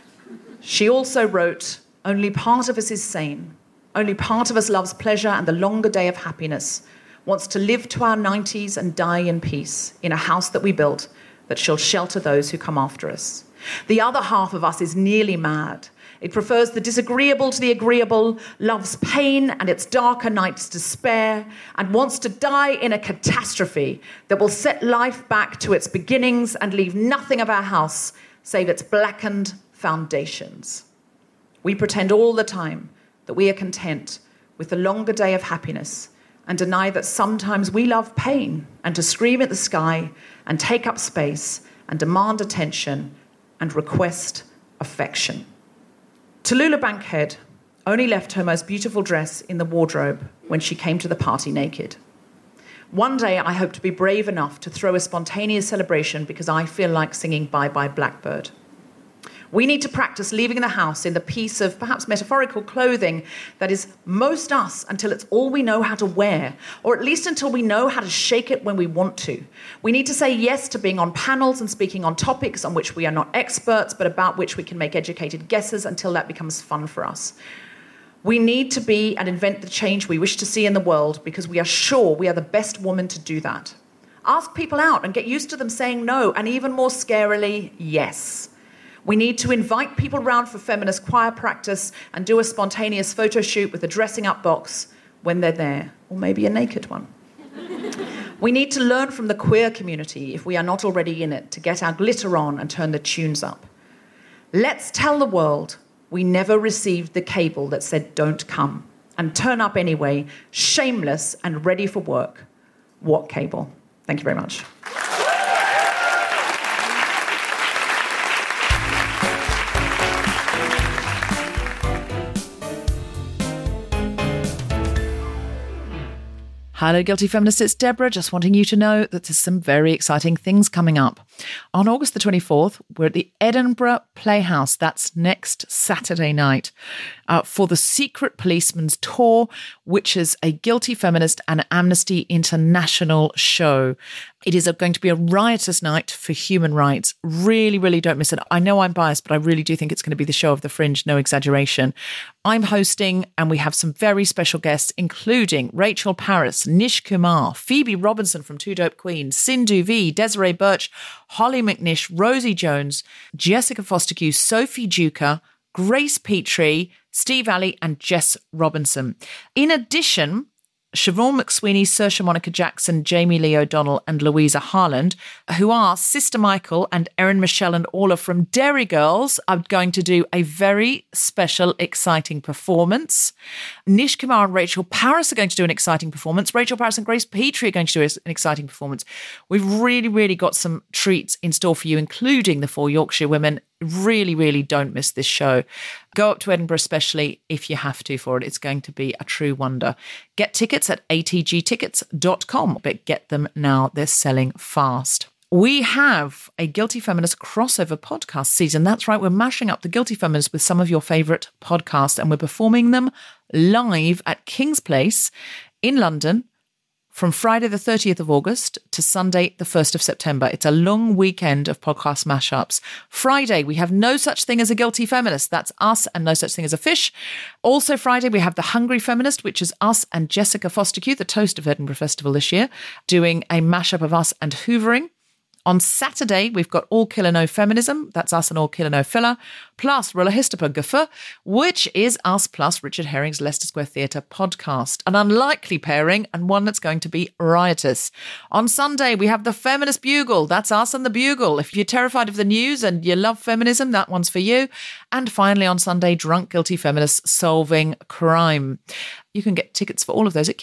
She also wrote, "Only part of us is sane. Only part of us loves pleasure and the longer day of happiness, wants to live to our 90s and die in peace in a house that we built that shall shelter those who come after us. The other half of us is nearly mad. It prefers the disagreeable to the agreeable, loves pain and its darker night's despair, and wants to die in a catastrophe that will set life back to its beginnings and leave nothing of our house save its blackened foundations. We pretend all the time that we are content with the longer day of happiness and deny that sometimes we love pain and to scream at the sky and take up space and demand attention and request affection." Tallulah Bankhead only left her most beautiful dress in the wardrobe when she came to the party naked. One day I hope to be brave enough to throw a spontaneous celebration because I feel like singing Bye Bye Blackbird. We need to practice leaving the house in the piece of perhaps metaphorical clothing that is most us until it's all we know how to wear, or at least until we know how to shake it when we want to. We need to say yes to being on panels and speaking on topics on which we are not experts, but about which we can make educated guesses until that becomes fun for us. We need to be and invent the change we wish to see in the world because we are sure we are the best woman to do that. Ask people out and get used to them saying no, and even more scarily, yes. We need to invite people round for feminist choir practice and do a spontaneous photo shoot with a dressing up box when they're there, or maybe a naked one. We need to learn from the queer community, if we are not already in it, to get our glitter on and turn the tunes up. Let's tell the world we never received the cable that said don't come, and turn up anyway, shameless and ready for work. What cable? Thank you very much. Hello, Guilty Feminists. It's Deborah, just wanting you to know that there's some very exciting things coming up. On August the 24th, we're at the Edinburgh Playhouse. That's next Saturday night for the Secret Policeman's Tour, which is a Guilty Feminist and Amnesty International show. It is going to be a riotous night for human rights. Really, really don't miss it. I know I'm biased, but I really do think it's going to be the show of the fringe, no exaggeration. I'm hosting, and we have some very special guests, including Rachel Parris, Nish Kumar, Phoebe Robinson from Two Dope Queens, Sindhu V, Desiree Birch, Holly McNish, Rosie Jones, Jessica Fostekew, Sophie Duker, Grace Petrie, Steve Alley, and Jess Robinson. In addition, Siobhan McSweeney, Saoirse Monica Jackson, Jamie Lee O'Donnell and Louisa Harland, who are Sister Michael and Erin Michelle and Orla from Derry Girls, are going to do a very special, exciting performance. Nish Kumar and Rachel Parris are going to do an exciting performance. Rachel Parris and Grace Petrie are going to do an exciting performance. We've really, really got some treats in store for you, including the 4 Yorkshire women. Really, really don't miss this show. Go up to Edinburgh, especially if you have to for it. It's going to be a true wonder. Get tickets at atgtickets.com, but get them now. They're selling fast. We have a Guilty Feminist crossover podcast season. That's right. We're mashing up the Guilty Feminists with some of your favourite podcasts, and we're performing them live at King's Place in London from Friday the 30th of August to Sunday the 1st of September. It's a long weekend of podcast mashups. Friday, we have No Such Thing as a Guilty Feminist. That's us and No Such Thing as a Fish. Also Friday, we have The Hungry Feminist, which is us and Jessica Fostekew, the toast of Edinburgh Festival this year, doing a mashup of us and hoovering. On Saturday, we've got All Killer No Feminism. That's us and All Killer No Filler. Plus Rulla Histopographer, which is us plus Richard Herring's Leicester Square Theatre podcast. An unlikely pairing and one that's going to be riotous. On Sunday, we have The Feminist Bugle. That's us and The Bugle. If you're terrified of the news and you love feminism, that one's for you. And finally, on Sunday, Drunk Guilty Feminists Solving Crime. You can get tickets for all of those at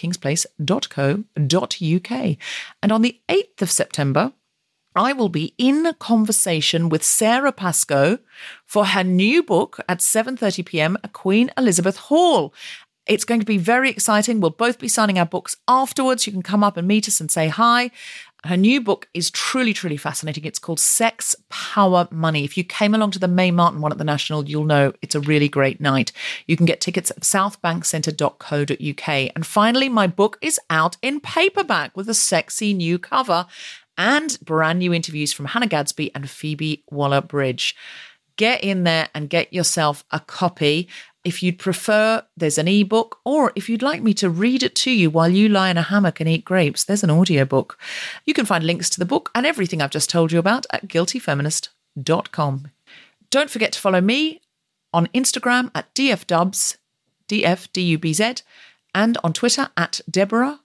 kingsplace.co.uk. And on the 8th of September, I will be in conversation with Sarah Pascoe for her new book at 7:30 p.m. at Queen Elizabeth Hall. It's going to be very exciting. We'll both be signing our books afterwards. You can come up and meet us and say hi. Her new book is truly, truly fascinating. It's called Sex, Power, Money. If you came along to the May Martin one at the National, you'll know it's a really great night. You can get tickets at southbankcentre.co.uk. And finally, my book is out in paperback with a sexy new cover and brand new interviews from Hannah Gadsby and Phoebe Waller-Bridge. Get in there and get yourself a copy. If you'd prefer, there's an ebook, or if you'd like me to read it to you while you lie in a hammock and eat grapes, there's an audiobook. You can find links to the book and everything I've just told you about at guiltyfeminist.com. Don't forget to follow me on Instagram at DFDubs, DFDUBZ, and on Twitter at Deborah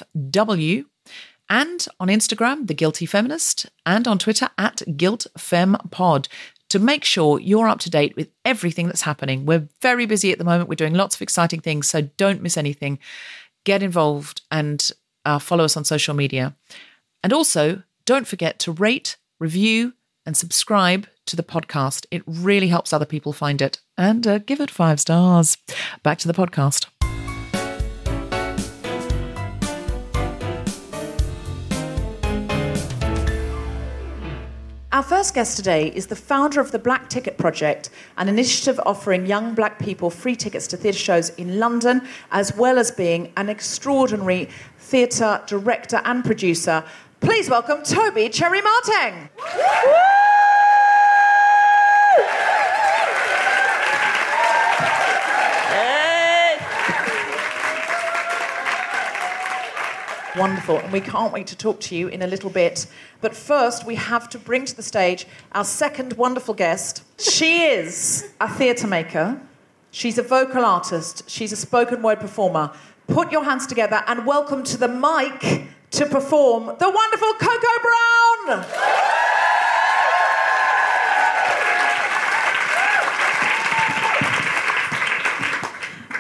FW. And on Instagram, The Guilty Feminist, and on Twitter at GuiltFemPod, to make sure you're up to date with everything that's happening. We're very busy at the moment. We're doing lots of exciting things, so don't miss anything. Get involved and follow us on social media. And also, don't forget to rate, review, and subscribe to the podcast. It really helps other people find it. And give it 5 stars. Back to the podcast. Our first guest today is the founder of the Black Ticket Project, an initiative offering young black people free tickets to theatre shows in London, as well as being an extraordinary theatre director and producer. Please welcome Toby Cherry Marteng. Wonderful, and we can't wait to talk to you in a little bit. But first, we have to bring to the stage our second wonderful guest. She is a theatre maker. She's a vocal artist. She's a spoken word performer. Put your hands together and welcome to the mic to perform the wonderful Coco Brown!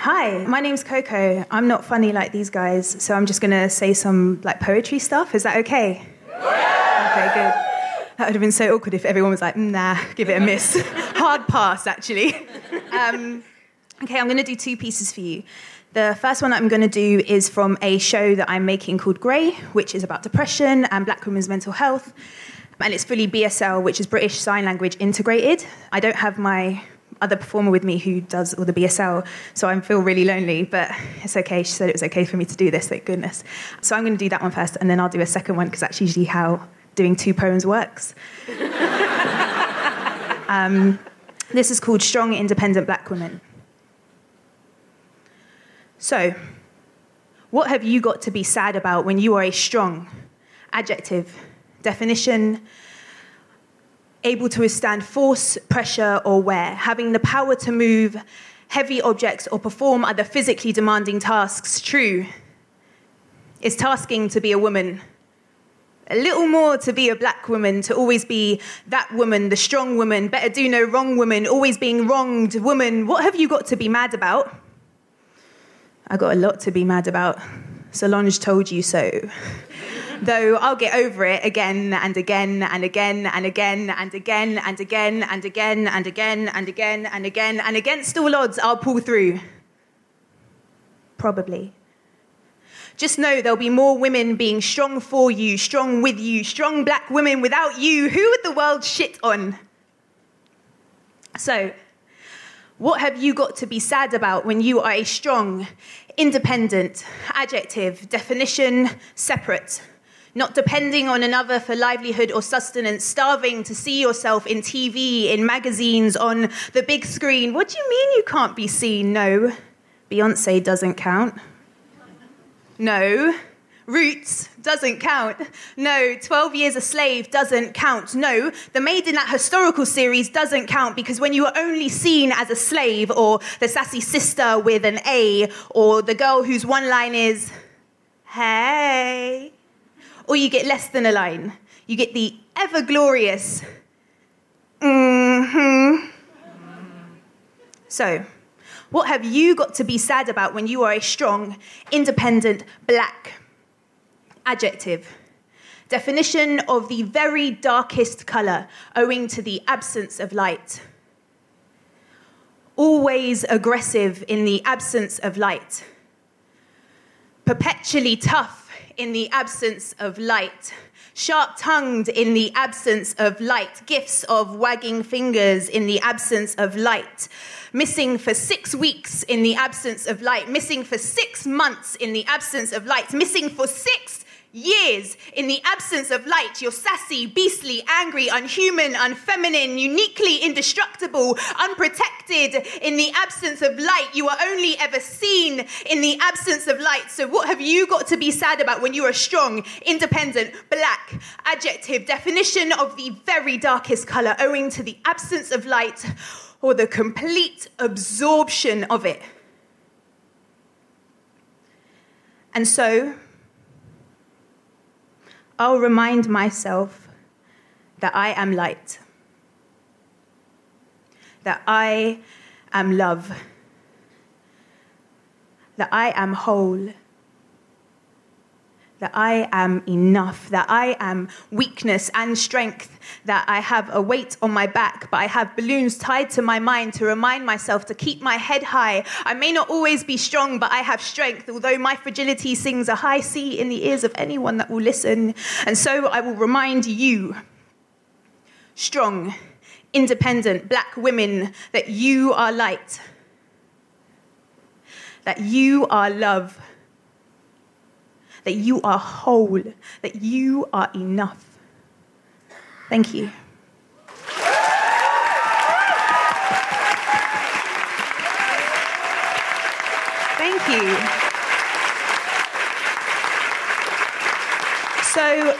Hi, my name's Coco. I'm not funny like these guys, so I'm just going to say some like poetry stuff. Is that okay? Yeah. Okay, good. That would have been so awkward if everyone was like, nah, give it a miss. Hard pass, actually. Okay, I'm going to do 2 pieces for you. The first one that I'm going to do is from a show that I'm making called Grey, which is about depression and black women's mental health. And it's fully BSL, which is British Sign Language integrated. I don't have my other performer with me who does all the BSL, so I feel really lonely, but it's okay. She said it was okay for me to do this, thank goodness. So I'm going to do that one first, and then I'll do a second one, because that's usually how doing 2 poems works. This is called Strong, Independent Black Women. So, what have you got to be sad about when you are a strong? Adjective, definition, able to withstand force, pressure, or wear, having the power to move heavy objects or perform other physically demanding tasks. True. It's tasking to be a woman. A little more to be a black woman, to always be that woman, the strong woman, better do no wrong woman, always being wronged woman. What have you got to be mad about? I got a lot to be mad about. Solange told you so. Though I'll get over it again and again and again and again and again and again and again and again and again and again, and against all odds I'll pull through. Probably. Just know there'll be more women being strong for you, strong with you, strong black women without you. Who would the world shit on? So, what have you got to be sad about when you are a strong, independent, adjective, definition, separate, not depending on another for livelihood or sustenance, starving to see yourself in TV, in magazines, on the big screen? What do you mean you can't be seen? No, Beyonce doesn't count. No, Roots doesn't count. No, 12 Years a Slave doesn't count. No, the maid in that historical series doesn't count, because when you are only seen as a slave, or the sassy sister with an A, or the girl whose one line is, hey, or you get less than a line. You get the ever-glorious, So, what have you got to be sad about when you are a strong, independent, black? Adjective. Definition of the very darkest colour, owing to the absence of light. Always aggressive in the absence of light. Perpetually tough in the absence of light. Sharp-tongued in the absence of light. Gifts of wagging fingers in the absence of light. Missing for 6 weeks in the absence of light. Missing for 6 months in the absence of light. Missing for 6 years in the absence of light. You're sassy, beastly, angry, unhuman, unfeminine, uniquely indestructible, unprotected in the absence of light. You are only ever seen in the absence of light. So what have you got to be sad about when you are strong, independent, black? Adjective, definition of the very darkest colour, owing to the absence of light or the complete absorption of it. And so I'll remind myself that I am light, that I am love, that I am whole, that I am enough, that I am weakness and strength, that I have a weight on my back, but I have balloons tied to my mind to remind myself to keep my head high. I may not always be strong, but I have strength, although my fragility sings a high C in the ears of anyone that will listen. And so I will remind you, strong, independent, black women, that you are light, that you are love, that you are whole, that you are enough. Thank you. Thank you. So,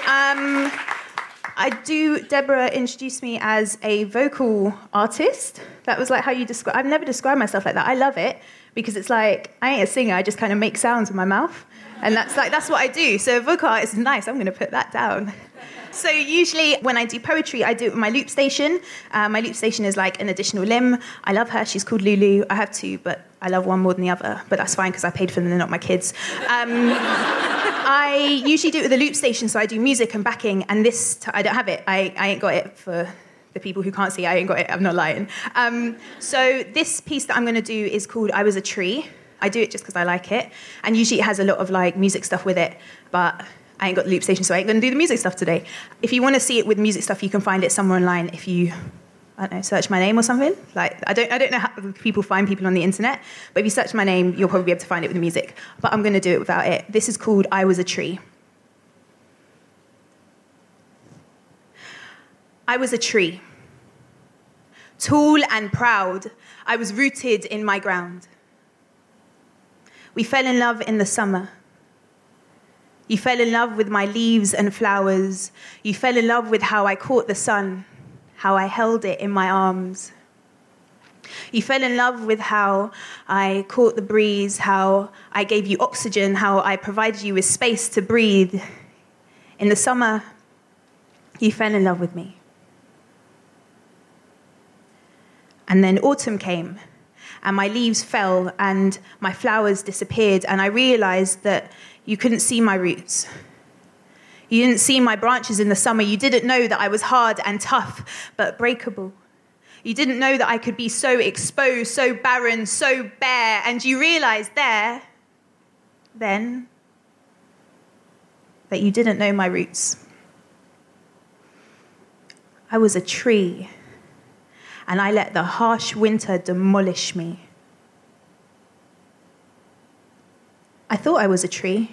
Deborah introduced me as a vocal artist. That was like how you describe. I've never described myself like that. I love it because it's like, I ain't a singer, I just kind of make sounds with my mouth. And that's what I do. So vocal artist is nice, I'm going to put that down. So usually when I do poetry, I do it with my loop station. My loop station is like an additional limb. I love her. She's called Lulu. I have two, but I love one more than the other. But that's fine because I paid for them. They're not my kids. I usually do it with a loop station. So I do music and backing. And this, I don't have it. I ain't got it for the people who can't see. I ain't got it. I'm not lying. So this piece that I'm going to do is called I Was a Tree. I do it just because I like it. And usually it has a lot of like music stuff with it. But I ain't got the loop station, so I ain't going to do the music stuff today. If you want to see it with music stuff, you can find it somewhere online if you, I don't know, search my name or something. Like, I don't know how people find people on the internet, but if you search my name, you'll probably be able to find it with the music. But I'm going to do it without it. This is called I Was a Tree. I was a tree. Tall and proud, I was rooted in my ground. We fell in love in the summer. You fell in love with my leaves and flowers. You fell in love with how I caught the sun, how I held it in my arms. You fell in love with how I caught the breeze, how I gave you oxygen, how I provided you with space to breathe. In the summer, you fell in love with me. And then autumn came, and my leaves fell, and my flowers disappeared, and I realized that you couldn't see my roots. You didn't see my branches in the summer. You didn't know that I was hard and tough, but breakable. You didn't know that I could be so exposed, so barren, so bare, and you realized then, that you didn't know my roots. I was a tree, and I let the harsh winter demolish me. I thought I was a tree.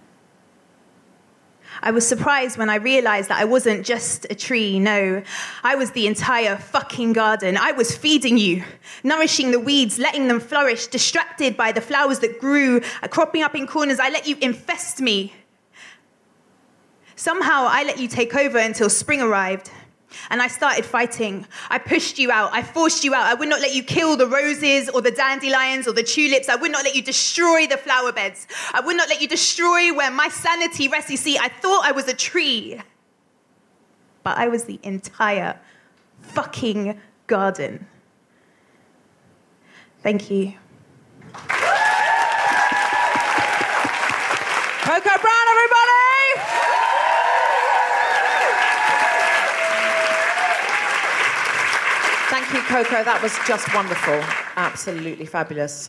I was surprised when I realized that I wasn't just a tree, no. I was the entire fucking garden. I was feeding you, nourishing the weeds, letting them flourish, distracted by the flowers that grew, cropping up in corners. I let you infest me. Somehow I let you take over until spring arrived. And I started fighting. I pushed you out. I forced you out. I would not let you kill the roses or the dandelions or the tulips. I would not let you destroy the flower beds. I would not let you destroy where my sanity rests. You see, I thought I was a tree. But I was the entire fucking garden. Thank you. Coco Brown, everybody! Thank you, Coco. That was just wonderful. Absolutely fabulous.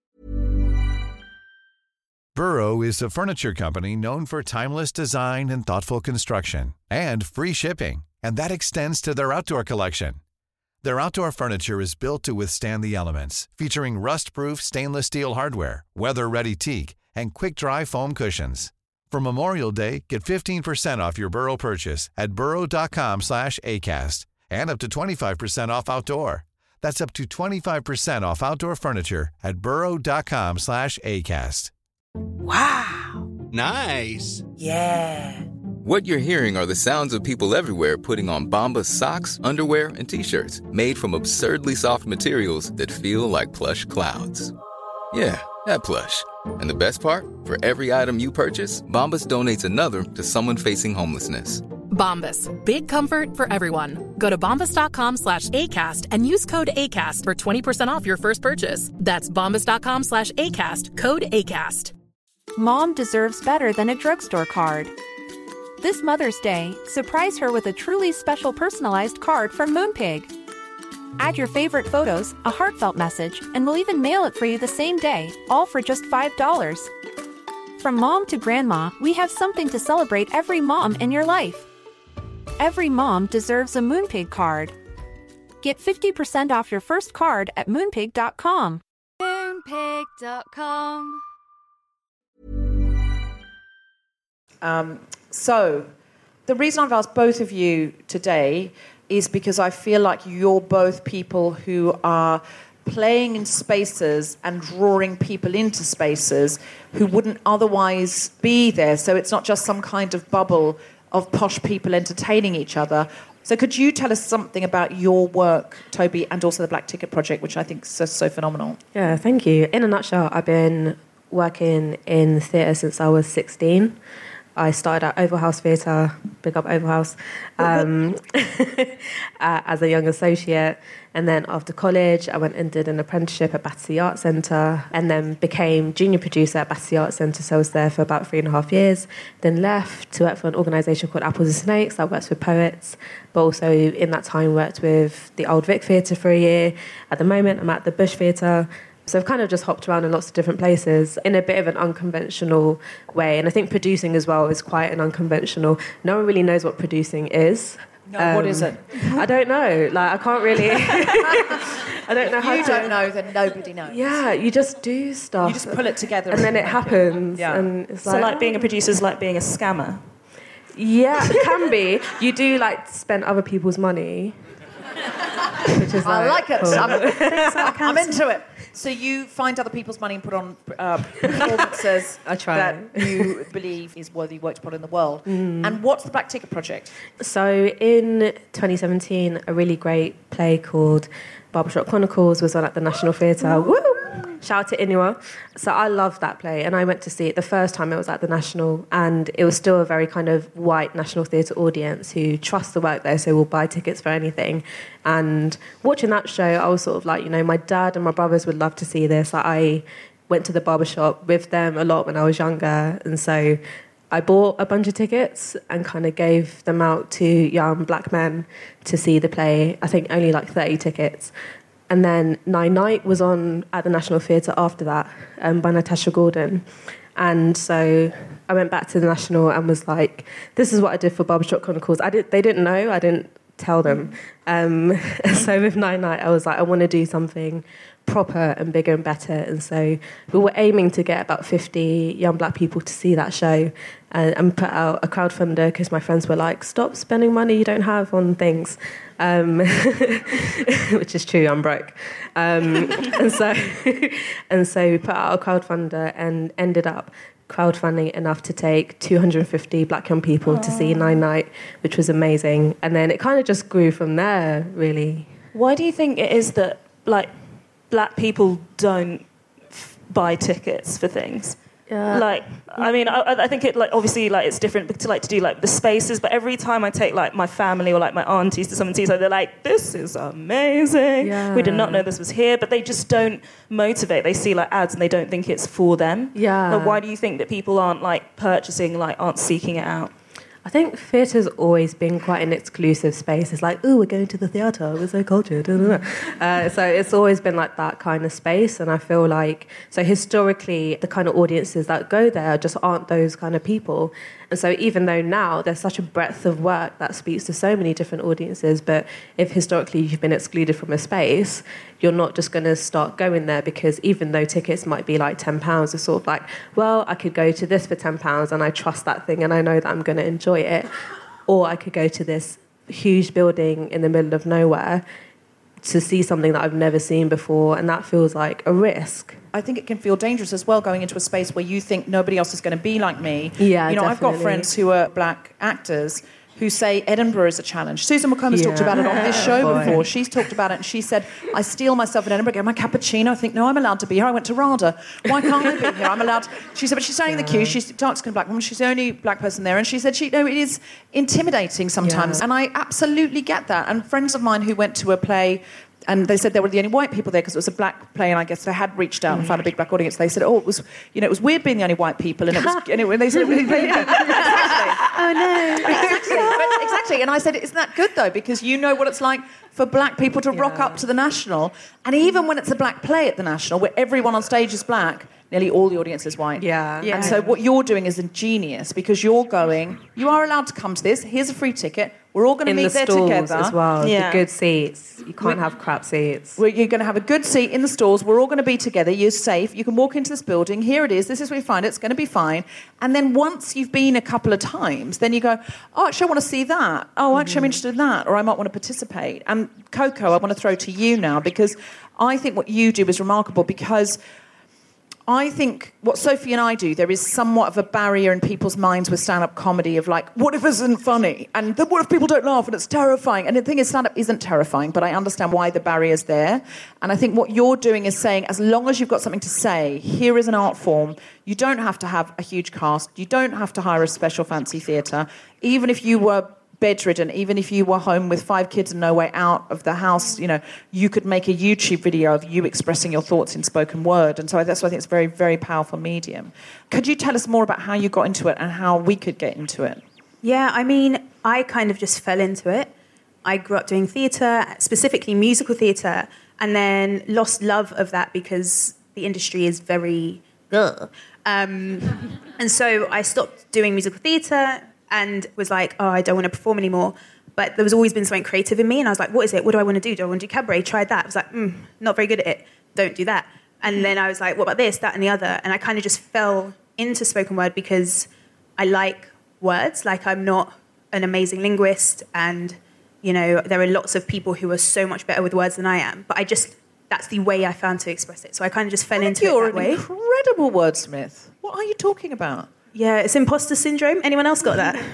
Burrow is a furniture company known for timeless design and thoughtful construction and free shipping, and that extends to their outdoor collection. Their outdoor furniture is built to withstand the elements, featuring rust-proof stainless steel hardware, weather-ready teak, and quick-dry foam cushions. For Memorial Day, get 15% off your Burrow purchase at burrow.com/ACAST and up to 25% off outdoor. That's up to 25% off outdoor furniture at burrow.com/ACAST. Wow. Nice. Yeah. What you're hearing are the sounds of people everywhere putting on Bombas socks, underwear, and T-shirts made from absurdly soft materials that feel like plush clouds. Yeah, that plush. And the best part? For every item you purchase, Bombas donates another to someone facing homelessness. Bombas. Big comfort for everyone. Go to bombas.com/ACAST and use code ACAST for 20% off your first purchase. That's bombas.com/ACAST. Code ACAST. Mom deserves better than a drugstore card. This Mother's Day, surprise her with a truly special personalized card from Moonpig. Add your favorite photos, a heartfelt message, and we'll even mail it for you the same day, all for just $5. From mom to grandma, we have something to celebrate every mom in your life. Every mom deserves a Moonpig card. Get 50% off your first card at moonpig.com. Moonpig.com. So, the reason I've asked both of you today is because I feel like you're both people who are playing in spaces and drawing people into spaces who wouldn't otherwise be there. So it's not just some kind of bubble of posh people entertaining each other. So could you tell us something about your work, Toby, and also the Black Ticket Project, which I think is so phenomenal? Yeah, thank you. In a nutshell, I've been working in theatre since I was 16. I started at Oval House Theatre, big up Oval House, as a young associate. And then after college, I went and did an apprenticeship at Battersea Arts Centre and then became junior producer at Battersea Arts Centre. So I was there for about 3.5 years. Then left to work for an organisation called Apples and Snakes that works with poets, but also in that time worked with the Old Vic Theatre for a year. At the moment, I'm at the Bush Theatre. So I've kind of just hopped around in lots of different places in a bit of an unconventional way. And I think producing as well is quite an unconventional. No one really knows what producing is. No, what is it? I don't know. Like, I can't really... I don't know how you don't know, then nobody knows. Yeah, you just do stuff. You just pull it together. And then it happens. Yeah. And it's So like being a producer is like being a scammer? Yeah, it can be. You do, like, spend other people's money. Which is I like it. cool. I'm into it. So you find other people's money and put on performances that you believe is worthy work to put in the world. And what's the Black Ticket Project? So in 2017, a really great play called Barbershop Chronicles was on at the National Theatre. Woo! Shout out to Inua. So I loved that play, and I went to see it the first time it was at the National, and it was still a very kind of white National Theatre audience who trust the work there, so will buy tickets for anything. And watching that show, I was sort of like, you know, my dad and my brothers would love to see this. I went to the barbershop with them a lot when I was younger, and so I bought a bunch of tickets and kind of gave them out to young black men to see the play. I think only like 30 tickets. And then Nine Night was on at the National Theatre after that by Natasha Gordon. And so I went back to the National and was like, this is what I did for Barbershop Chronicles. They didn't know. I didn't tell them. So with Nine Night, I was like, I want to do something proper and bigger and better. And so we were aiming to get about 50 young black people to see that show and put out a crowdfunder because my friends were like, stop spending money you don't have on things. Which is true, I'm broke. And so we put out a crowdfunder and ended up crowdfunding enough to take 250 black young people to see Nine Night, which was amazing. And then it kind of just grew from there, really. Why do you think it is that, like, black people don't buy tickets for things? Yeah. Like, I mean, I think it, like, obviously, like, it's different to do, like, the spaces, but every time I take, like, my family or, like, my aunties to someone they're like, this is amazing. Yeah. We did not know this was here, but they just don't motivate. They see, like, ads and they don't think it's for them. Yeah. Like, why do you think that people aren't, like, purchasing, like, aren't seeking it out? I think theatre's always been quite an exclusive space. It's like, ooh, we're going to the theatre, we're so cultured. So it's always been like that kind of space. And I feel like, so historically, the kind of audiences that go there just aren't those kind of people. And so even though now there's such a breadth of work that speaks to so many different audiences, but if historically you've been excluded from a space, you're not just going to start going there because even though tickets might be like £10, it's sort of like, well, I could go to this for £10 and I trust that thing and I know that I'm going to enjoy it. Or I could go to this huge building in the middle of nowhere to see something that I've never seen before, and that feels like a risk. I think it can feel dangerous as well, going into a space where you think nobody else is going to be like me. Yeah, you know, definitely. I've got friends who are black actors who say Edinburgh is a challenge. Susan McCombs talked about it on this show before. She's talked about it, and she said, I steel myself in Edinburgh, get my cappuccino. I think, no, I'm allowed to be here. I went to RADA. Why can't I be here? I'm allowed. She said, but she's standing in the queue. She's a dark-skinned black woman. She's the only black person there. And she said, it is intimidating sometimes. Yeah. And I absolutely get that. And friends of mine who went to a play, and they said they were the only white people there because it was a black play, and I guess they had reached out and found a big black audience. They said, it was weird being the only white people, and it was, they said, exactly. Oh no. Exactly. And I said, isn't that good though? Because you know what it's like for black people to rock up to the National, and even when it's a black play at the National, where everyone on stage is black, nearly all the audience is white. Yeah. And so what you're doing is ingenious because you're going, you are allowed to come to this. Here's a free ticket. We're all going to meet there together. As well. The good seats. You can't have crap seats. You're going to have a good seat in the stalls. We're all going to be together. You're safe. You can walk into this building. Here it is. This is where you find it. It's going to be fine. And then once you've been a couple of times, then you go, oh, actually, I want to see that. Oh, actually, I'm interested in that. Or I might want to participate. And Coco, I want to throw to you now because I think what you do is remarkable because I think what Sophie and I do, there is somewhat of a barrier in people's minds with stand-up comedy of like, what if it isn't funny? And then what if people don't laugh and it's terrifying? And the thing is, stand-up isn't terrifying, but I understand why the barrier's there. And I think what you're doing is saying, as long as you've got something to say, here is an art form. You don't have to have a huge cast. You don't have to hire a special fancy theatre. Even if you were bedridden, even if you were home with 5 kids and no way out of the house, you know, you could make a YouTube video of you expressing your thoughts in spoken word. And so that's why I think it's a very, very powerful medium. Could you tell us more about how you got into it and how we could get into it? Yeah, I mean, I kind of just fell into it. I grew up doing theatre, specifically musical theatre, and then lost love of that because the industry is very... and so I stopped doing musical theatre and was like, oh, I don't want to perform anymore. But there was always been something creative in me. And I was like, what is it? What do I want to do? Do I want to do cabaret? Tried that. I was like, not very good at it. Don't do that. And then I was like, what about this, that, and the other? And I kind of just fell into spoken word because I like words. Like, I'm not an amazing linguist. And, you know, there are lots of people who are so much better with words than I am. But that's the way I found to express it. So I kind of just fell into it that way. You're an incredible wordsmith. What are you talking about? Yeah, it's imposter syndrome. Anyone else got that?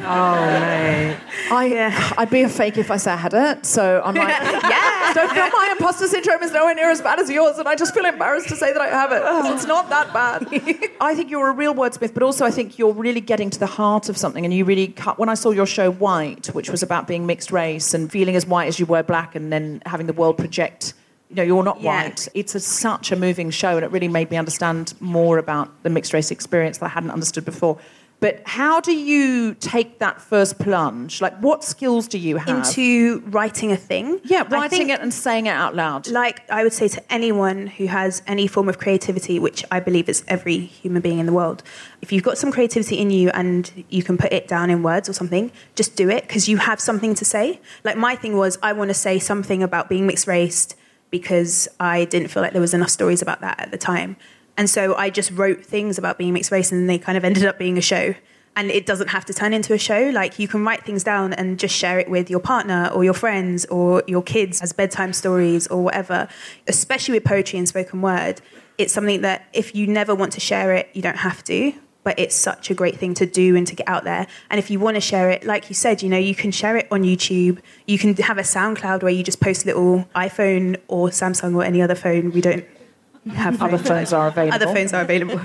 Oh, mate. I'd be a fake if I said I had it. So I'm like, yeah. Don't feel my imposter syndrome is nowhere near as bad as yours, and I just feel embarrassed to say that I have it. It's not that bad. I think you're a real wordsmith, but also I think you're really getting to the heart of something, and you really cut. When I saw your show White, which was about being mixed race and feeling as white as you were black, and then having the world project, you know, you're not white. It's such a moving show, and it really made me understand more about the mixed race experience that I hadn't understood before. But how do you take that first plunge? Like, what skills do you have? Into writing a thing? Yeah, writing it and saying it out loud. Like, I would say to anyone who has any form of creativity, which I believe is every human being in the world, if you've got some creativity in you and you can put it down in words or something, just do it, because you have something to say. Like, my thing was, I want to say something about being mixed-raced, because I didn't feel like there was enough stories about that at the time. And so I just wrote things about being mixed race, and they kind of ended up being a show. And it doesn't have to turn into a show. Like, you can write things down and just share it with your partner or your friends or your kids as bedtime stories or whatever. Especially with poetry and spoken word, it's something that if you never want to share it, you don't have to. But it's such a great thing to do and to get out there. And if you want to share it, like you said, you know, you can share it on YouTube. You can have a SoundCloud where you just post little iPhone or Samsung or any other phone. We don't have other phones are available. Other phones are available.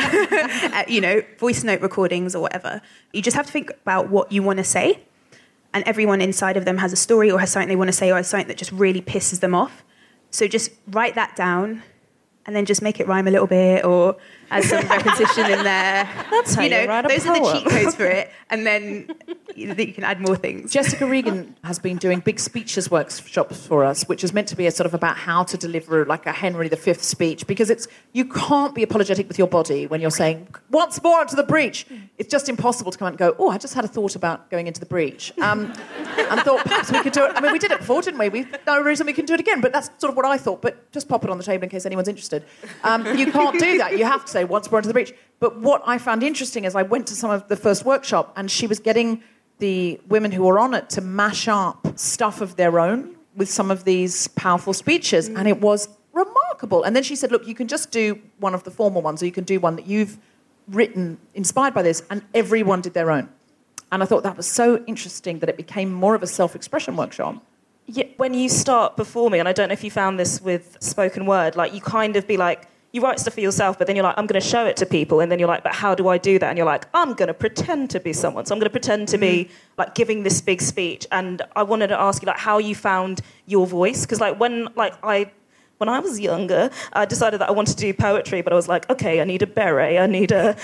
You know, voice note recordings or whatever. You just have to think about what you want to say. And everyone inside of them has a story or has something they want to say or has something that just really pisses them off. So just write that down and then just make it rhyme a little bit or add some repetition in there. That's how you write a those poem. are the cheat codes for it. And then you can add more things. Jessica Regan has been doing big speeches workshops for us, which is meant to be a sort of about how to deliver like a Henry V speech, because you can't be apologetic with your body when you're saying, once more into the breach. It's just impossible to come out and go, oh, I just had a thought about going into the breach. And thought perhaps we could do it. I mean, we did it before, didn't we? We've no reason we can do it again, but that's sort of what I thought. But just pop it on the table in case anyone's interested. You can't do that. You have to say, once more into the breach. But what I found interesting is I went to some of the first workshop, and she was getting the women who were on it to mash up stuff of their own with some of these powerful speeches, and it was remarkable. And then she said, look, you can just do one of the formal ones, or you can do one that you've written inspired by this, and everyone did their own. And I thought that was so interesting that it became more of a self-expression workshop. Yeah, when you start performing, and I don't know if you found this with spoken word, like you kind of be like, you write stuff for yourself, but then you're like, I'm going to show it to people. And then you're like, but how do I do that? And you're like, I'm going to pretend to be someone. So I'm going to pretend to be like giving this big speech. And I wanted to ask you like how you found your voice. Because like when I was younger, I decided that I wanted to do poetry, but I was like, okay, I need a beret. I need to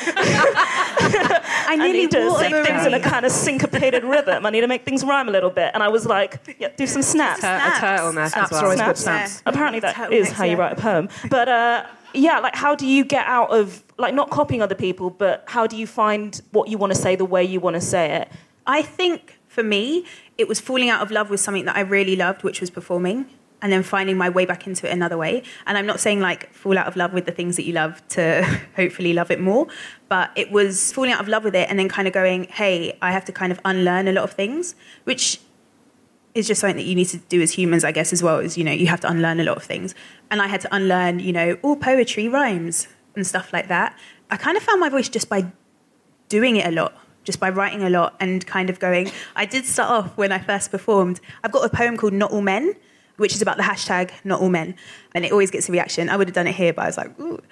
say things in a kind of syncopated rhythm. I need to make things rhyme a little bit. And I was like, yeah, do some snaps. A turtleneck as well. Snaps. Yeah. Apparently that is how you write a poem. But yeah, like how do you get out of, like not copying other people, but how do you find what you want to say the way you want to say it? I think for me, it was falling out of love with something that I really loved, which was performing, and then finding my way back into it another way. And I'm not saying like fall out of love with the things that you love to hopefully love it more, but it was falling out of love with it and then kind of going, hey, I have to kind of unlearn a lot of things, which is just something that you need to do as humans, I guess, as well, is, you know, you have to unlearn a lot of things. And I had to unlearn, you know, all poetry rhymes. and stuff like that. I kind of found my voice just by doing it a lot, just by writing a lot and kind of going. I did start off when I first performed. I've got a poem called Not All Men, which is about the hashtag Not All Men. And it always gets a reaction. I would have done it here, but I was like, ooh.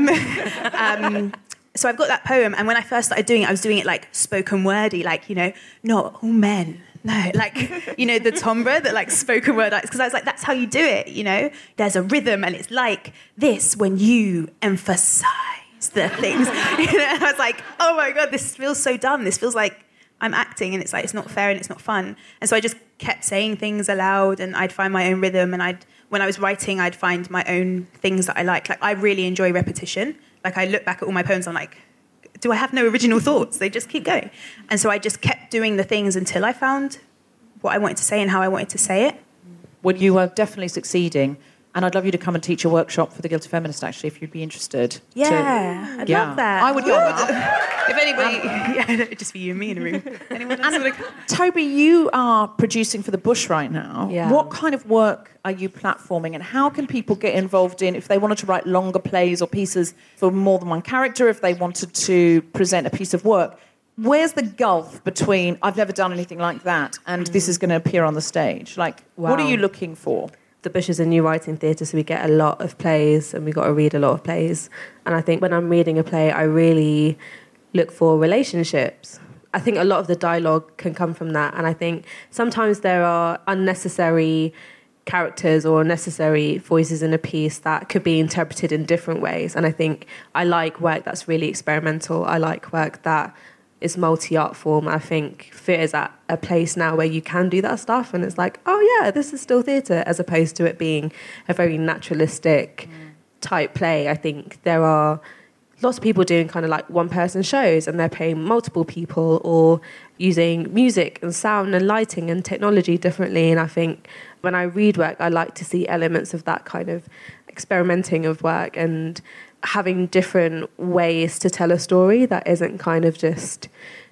So I've got that poem. And when I first started doing it, I was doing it like spoken wordy, like, you know, not all men. No, like, you know, the timbre that like spoken word, because I was like, that's how you do it, you know? There's a rhythm and it's like this when you emphasize the things. You know? And I was like, oh my God, this feels so dumb. This feels like I'm acting and it's like, it's not fair and it's not fun. And so I just kept saying things aloud and I'd find my own rhythm and when I was writing, I'd find my own things that I like. Like, I really enjoy repetition. Like, I look back at all my poems, I'm like, do I have no original thoughts? They just keep going. And so I just kept doing the things until I found what I wanted to say and how I wanted to say it. Well, you are definitely succeeding. And I'd love you to come and teach a workshop for the Guilty Feminist, actually, if you'd be interested. Yeah, I'd love that. I would go on that. If anybody... just for you and me in a room. Anyone else? Toby, you are producing for The Bush right now. Yeah. What kind of work are you platforming and how can people get involved in, if they wanted to write longer plays or pieces for more than one character, if they wanted to present a piece of work? Where's the gulf between, I've never done anything like that, and this is going to appear on the stage? Like, what are you looking for? The Bush is a new writing theatre, so we get a lot of plays and we got to read a lot of plays. And I think when I'm reading a play, I really look for relationships. I think a lot of the dialogue can come from that. And I think sometimes there are unnecessary characters or unnecessary voices in a piece that could be interpreted in different ways. And I think I like work that's really experimental. I like work that is multi-art form. I think theatre is at a place now where you can do that stuff and it's like, oh yeah, this is still theatre, as opposed to it being a very naturalistic type play. I think there are lots of people doing kind of like one-person shows and they're paying multiple people or using music and sound and lighting and technology differently. And I think when I read work, I like to see elements of that kind of experimenting of work and having different ways to tell a story that isn't kind of just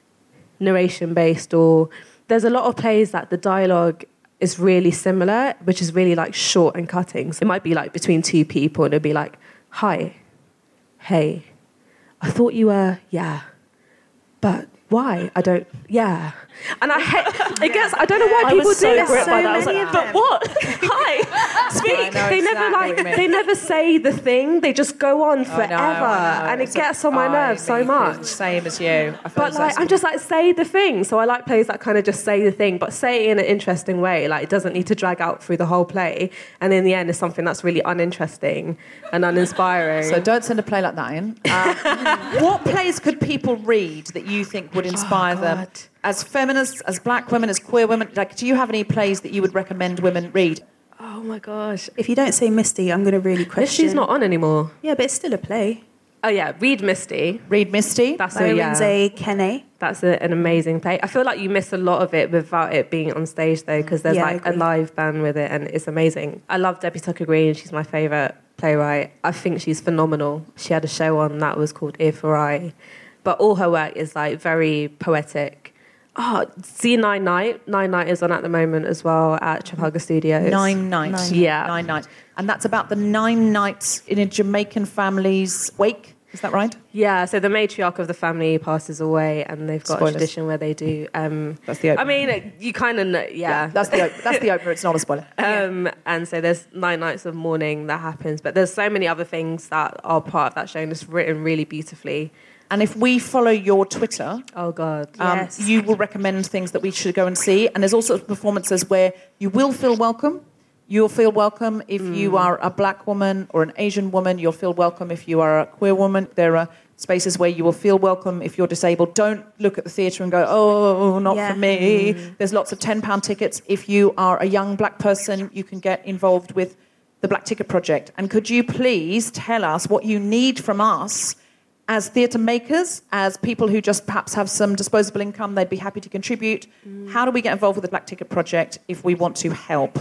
narration-based. Or there's a lot of plays that the dialogue is really similar, which is really like short and cutting. So it might be like between two people and it'd be like, hi, hey, I thought you were, yeah, but why? I don't, yeah. And I hate, it gets, I don't know why people do this. So many of them. But what? Hi, speak. They never say the thing. They just go on forever, and it gets on my nerves so much. Same as you. But like, I'm just like, say the thing. So I like plays that kind of just say the thing, but say it in an interesting way. Like, it doesn't need to drag out through the whole play. And in the end, it's something that's really uninteresting and uninspiring. So don't send a play like that in. What plays could people read that you think would inspire them? As feminists, as black women, as queer women, like, do you have any plays that you would recommend women read? Oh my gosh. If you don't say Misty, I'm going to really question. Misty's not on anymore. Yeah, but it's still a play. Oh yeah, read Misty. Read Misty. That's by Lindsay Kenney. That's an amazing play. I feel like you miss a lot of it without it being on stage though, because there's like a live band with it and it's amazing. I love Debbie Tucker Green. She's my favourite playwright. I think she's phenomenal. She had a show on that was called Ear for Eye. But all her work is like very poetic. Oh, see Nine Night. Nine Night is on at the moment as well at Trafalgar Studios. Nine Nights. Yeah. 9 nights. And that's about the 9 nights in a Jamaican family's wake. Is that right? Yeah, so the matriarch of the family passes away and they've got a tradition where they do... that's the opener. I mean, you kind of know... Yeah. That's the opener. It's not a spoiler. And so there's 9 nights of mourning that happens. But there's so many other things that are part of that show and it's written really beautifully. And if we follow your Twitter, oh God, you will recommend things that we should go and see. And there's also performances where you will feel welcome. You'll feel welcome if you are a black woman or an Asian woman. You'll feel welcome if you are a queer woman. There are spaces where you will feel welcome if you're disabled. Don't look at the theatre and go, oh, not for me. There's lots of £10 tickets. If you are a young black person, you can get involved with the Black Ticket Project. And could you please tell us what you need from us as theatre makers, as people who just perhaps have some disposable income, they'd be happy to contribute. How do we get involved with the Black Ticket Project if we want to help?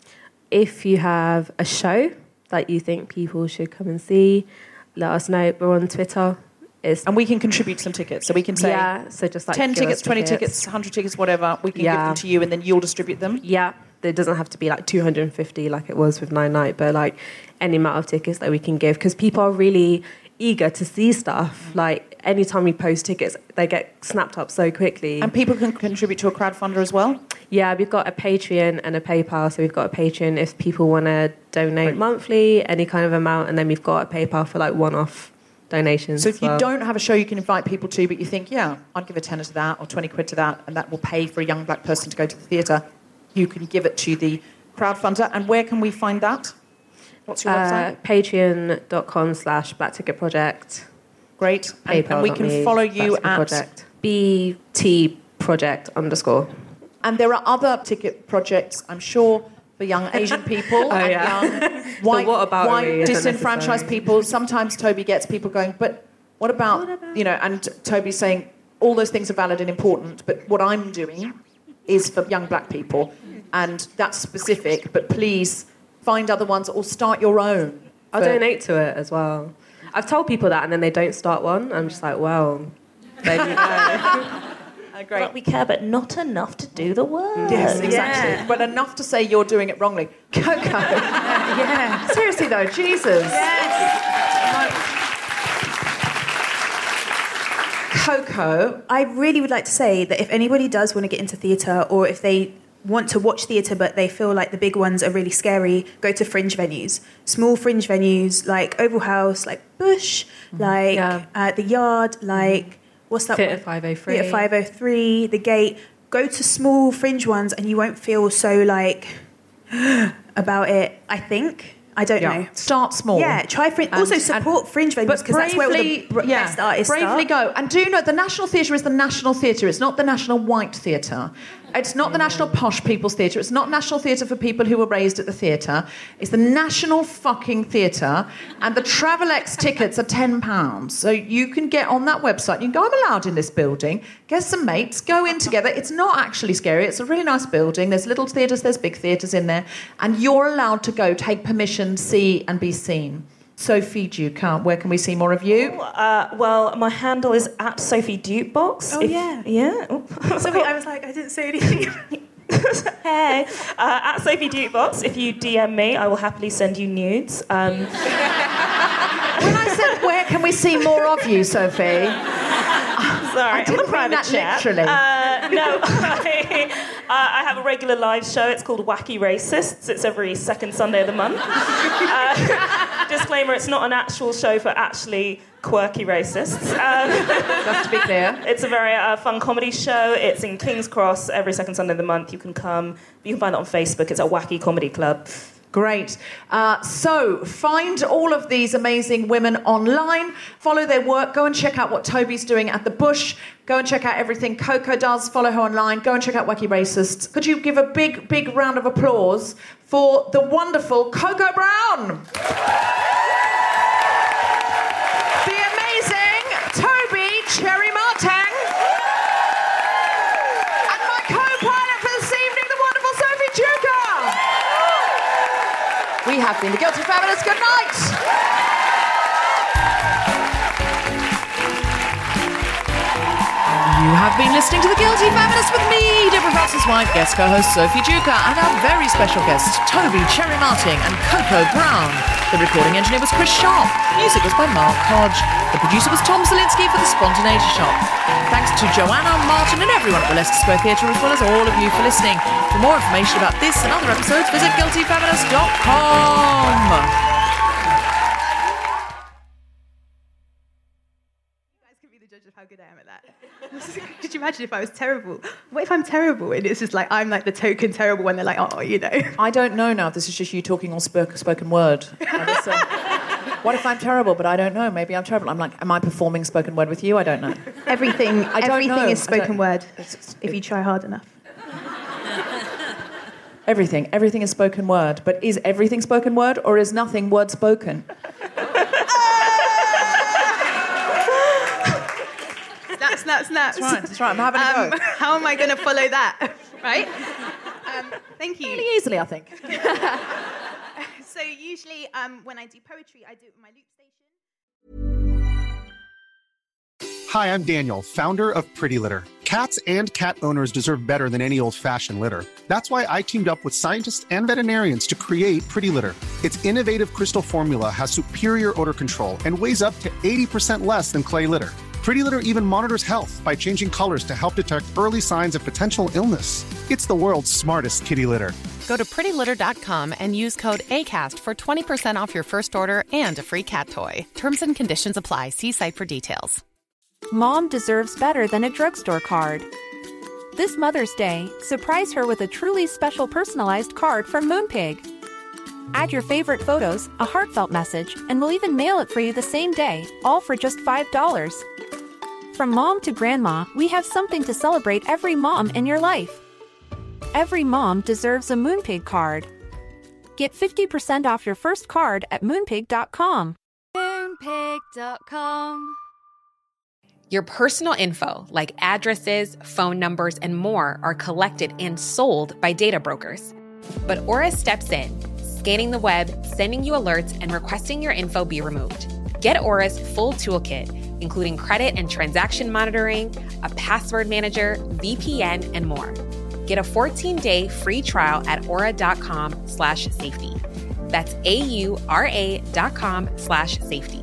If you have a show that you think people should come and see, let us know. We're on Twitter. And we can contribute some tickets. So we can say so just like 10 tickets, 20 tickets, 100 tickets, whatever. We can give them to you and then you'll distribute them. Yeah. It doesn't have to be like 250 like it was with 9 Night, but like any amount of tickets that we can give, because people are really eager to see stuff. Like, anytime we post tickets, they get snapped up so quickly. And people can contribute to a crowdfunder as well? Yeah, we've got a Patreon and a PayPal. So we've got a Patreon if people want to donate monthly, any kind of amount, and then we've got a PayPal for like one-off donations. So if you don't have a show you can invite people to, but you think, yeah, I'd give a tenner to that or 20 quid to that, and that will pay for a young black person to go to the theatre, you can give it to the crowdfunder. And where can we find that? What's your website? Patreon.com/Black Ticket Project. Great. And we can follow you at Project. BT Project _. And there are other ticket projects, I'm sure, for young Asian people and young white disenfranchised people. Sometimes Toby gets people going, but what about, you know, and Toby's saying all those things are valid and important, but what I'm doing is for young black people, and that's specific, but please find other ones or start your own. I'll donate to it as well. I've told people that and then they don't start one. I'm just like, well, there you go. Great. But we care, but not enough to do the work. Yes, exactly. Yeah. But enough to say you're doing it wrongly. Coco. Yeah. Seriously, though, Jesus. Yes. Coco. I really would like to say that if anybody does want to get into theatre, or if they want to watch theatre but they feel like the big ones are really scary, go to fringe venues. Small fringe venues like Oval House, like Bush, like The Yard, like... What's that Theatre one? 503. Theatre 503, The Gate. Go to small fringe ones and you won't feel so like about it, I think. I don't know. Start small. Yeah, try fringe. Also support fringe venues because that's where all the best artists bravely start. go. And do you know, the National Theatre is the National Theatre. It's not the National White Theatre. It's not the National Posh People's Theatre. It's not National Theatre for people who were raised at the theatre. It's the National fucking Theatre. And the Travelex tickets are £10. So you can get on that website. You can go, I'm allowed in this building. Get some mates. Go in together. It's not actually scary. It's a really nice building. There's little theatres. There's big theatres in there. And you're allowed to go, take permission, see and be seen. Sophie Duke, where can we see more of you? Well, my handle is at Sophie Dukebox. Oh, yeah. Sorry, I was like, I didn't say anything. Hey. At Sophie Dukebox, if you DM me, I will happily send you nudes. When I said, where can we see more of you, Sophie? Sorry, I didn't mean that literally. No, I have a regular live show. It's called Wacky Racists. It's every second Sunday of the month. Disclaimer, it's not an actual show for actually quirky racists. Just to be clear. It's a very fun comedy show. It's in King's Cross every second Sunday of the month. You can come. You can find it on Facebook. It's at Wacky Comedy Club. Great. So find all of these amazing women online. Follow their work. Go and check out what Toby's doing at the Bush. Go and check out everything Coco does. Follow her online. Go and check out Wacky Racists. Could you give a big, big round of applause for the wonderful Coco Brown? The amazing Toby Cherry Martin. And my co-pilot for this evening, the wonderful Sophie Duker. We have been the Guilty Feminists. Good night. You have been listening to The Guilty Feminists with me, Deborah Francis-White, guest co-host Sophie Duker, and our very special guests, Toby Cherry Martin and Coco Brown. The recording engineer was Chris Sharp. Music was by Mark Hodge. The producer was Tom Zielinski for The Spontaneity Shop. Thanks to Joanna, Martin, and everyone at the Leicester Square Theatre, as well as all of you for listening. For more information about this and other episodes, visit guiltyfeminist.com. How good I am at that. Could you imagine if I was terrible? What if I'm terrible and it's just like I'm like the token terrible when they're like, oh, you know. I don't know now if this is just you talking on spoken word. What if I'm terrible, but I don't know? Maybe I'm terrible. I'm like, am I performing spoken word with you? I don't know. Everything is spoken word if you try hard enough. Everything is spoken word. But is everything spoken word or is nothing word spoken? Snaps. That's right. I'm having a go. How am I going to follow that? Right? Thank you. Really easily, I think. So usually when I do poetry, I do it with my loop station. Hi, I'm Daniel, founder of Pretty Litter. Cats and cat owners deserve better than any old-fashioned litter. That's why I teamed up with scientists and veterinarians to create Pretty Litter. Its innovative crystal formula has superior odor control and weighs up to 80% less than clay litter. Pretty Litter even monitors health by changing colors to help detect early signs of potential illness. It's the world's smartest kitty litter. Go to prettylitter.com and use code ACAST for 20% off your first order and a free cat toy. Terms and conditions apply. See site for details. Mom deserves better than a drugstore card. This Mother's Day, surprise her with a truly special personalized card from Moonpig. Add your favorite photos, a heartfelt message, and we'll even mail it for you the same day, all for just $5. From mom to grandma, we have something to celebrate every mom in your life. Every mom deserves a Moonpig card. Get 50% off your first card at moonpig.com. Moonpig.com. Your personal info, like addresses, phone numbers, and more, are collected and sold by data brokers. But Aura steps in, scanning the web, sending you alerts, and requesting your info be removed. Get Aura's full toolkit, including credit and transaction monitoring, a password manager, VPN, and more. Get a 14-day free trial at aura.com/safety. That's AURA.com/safety.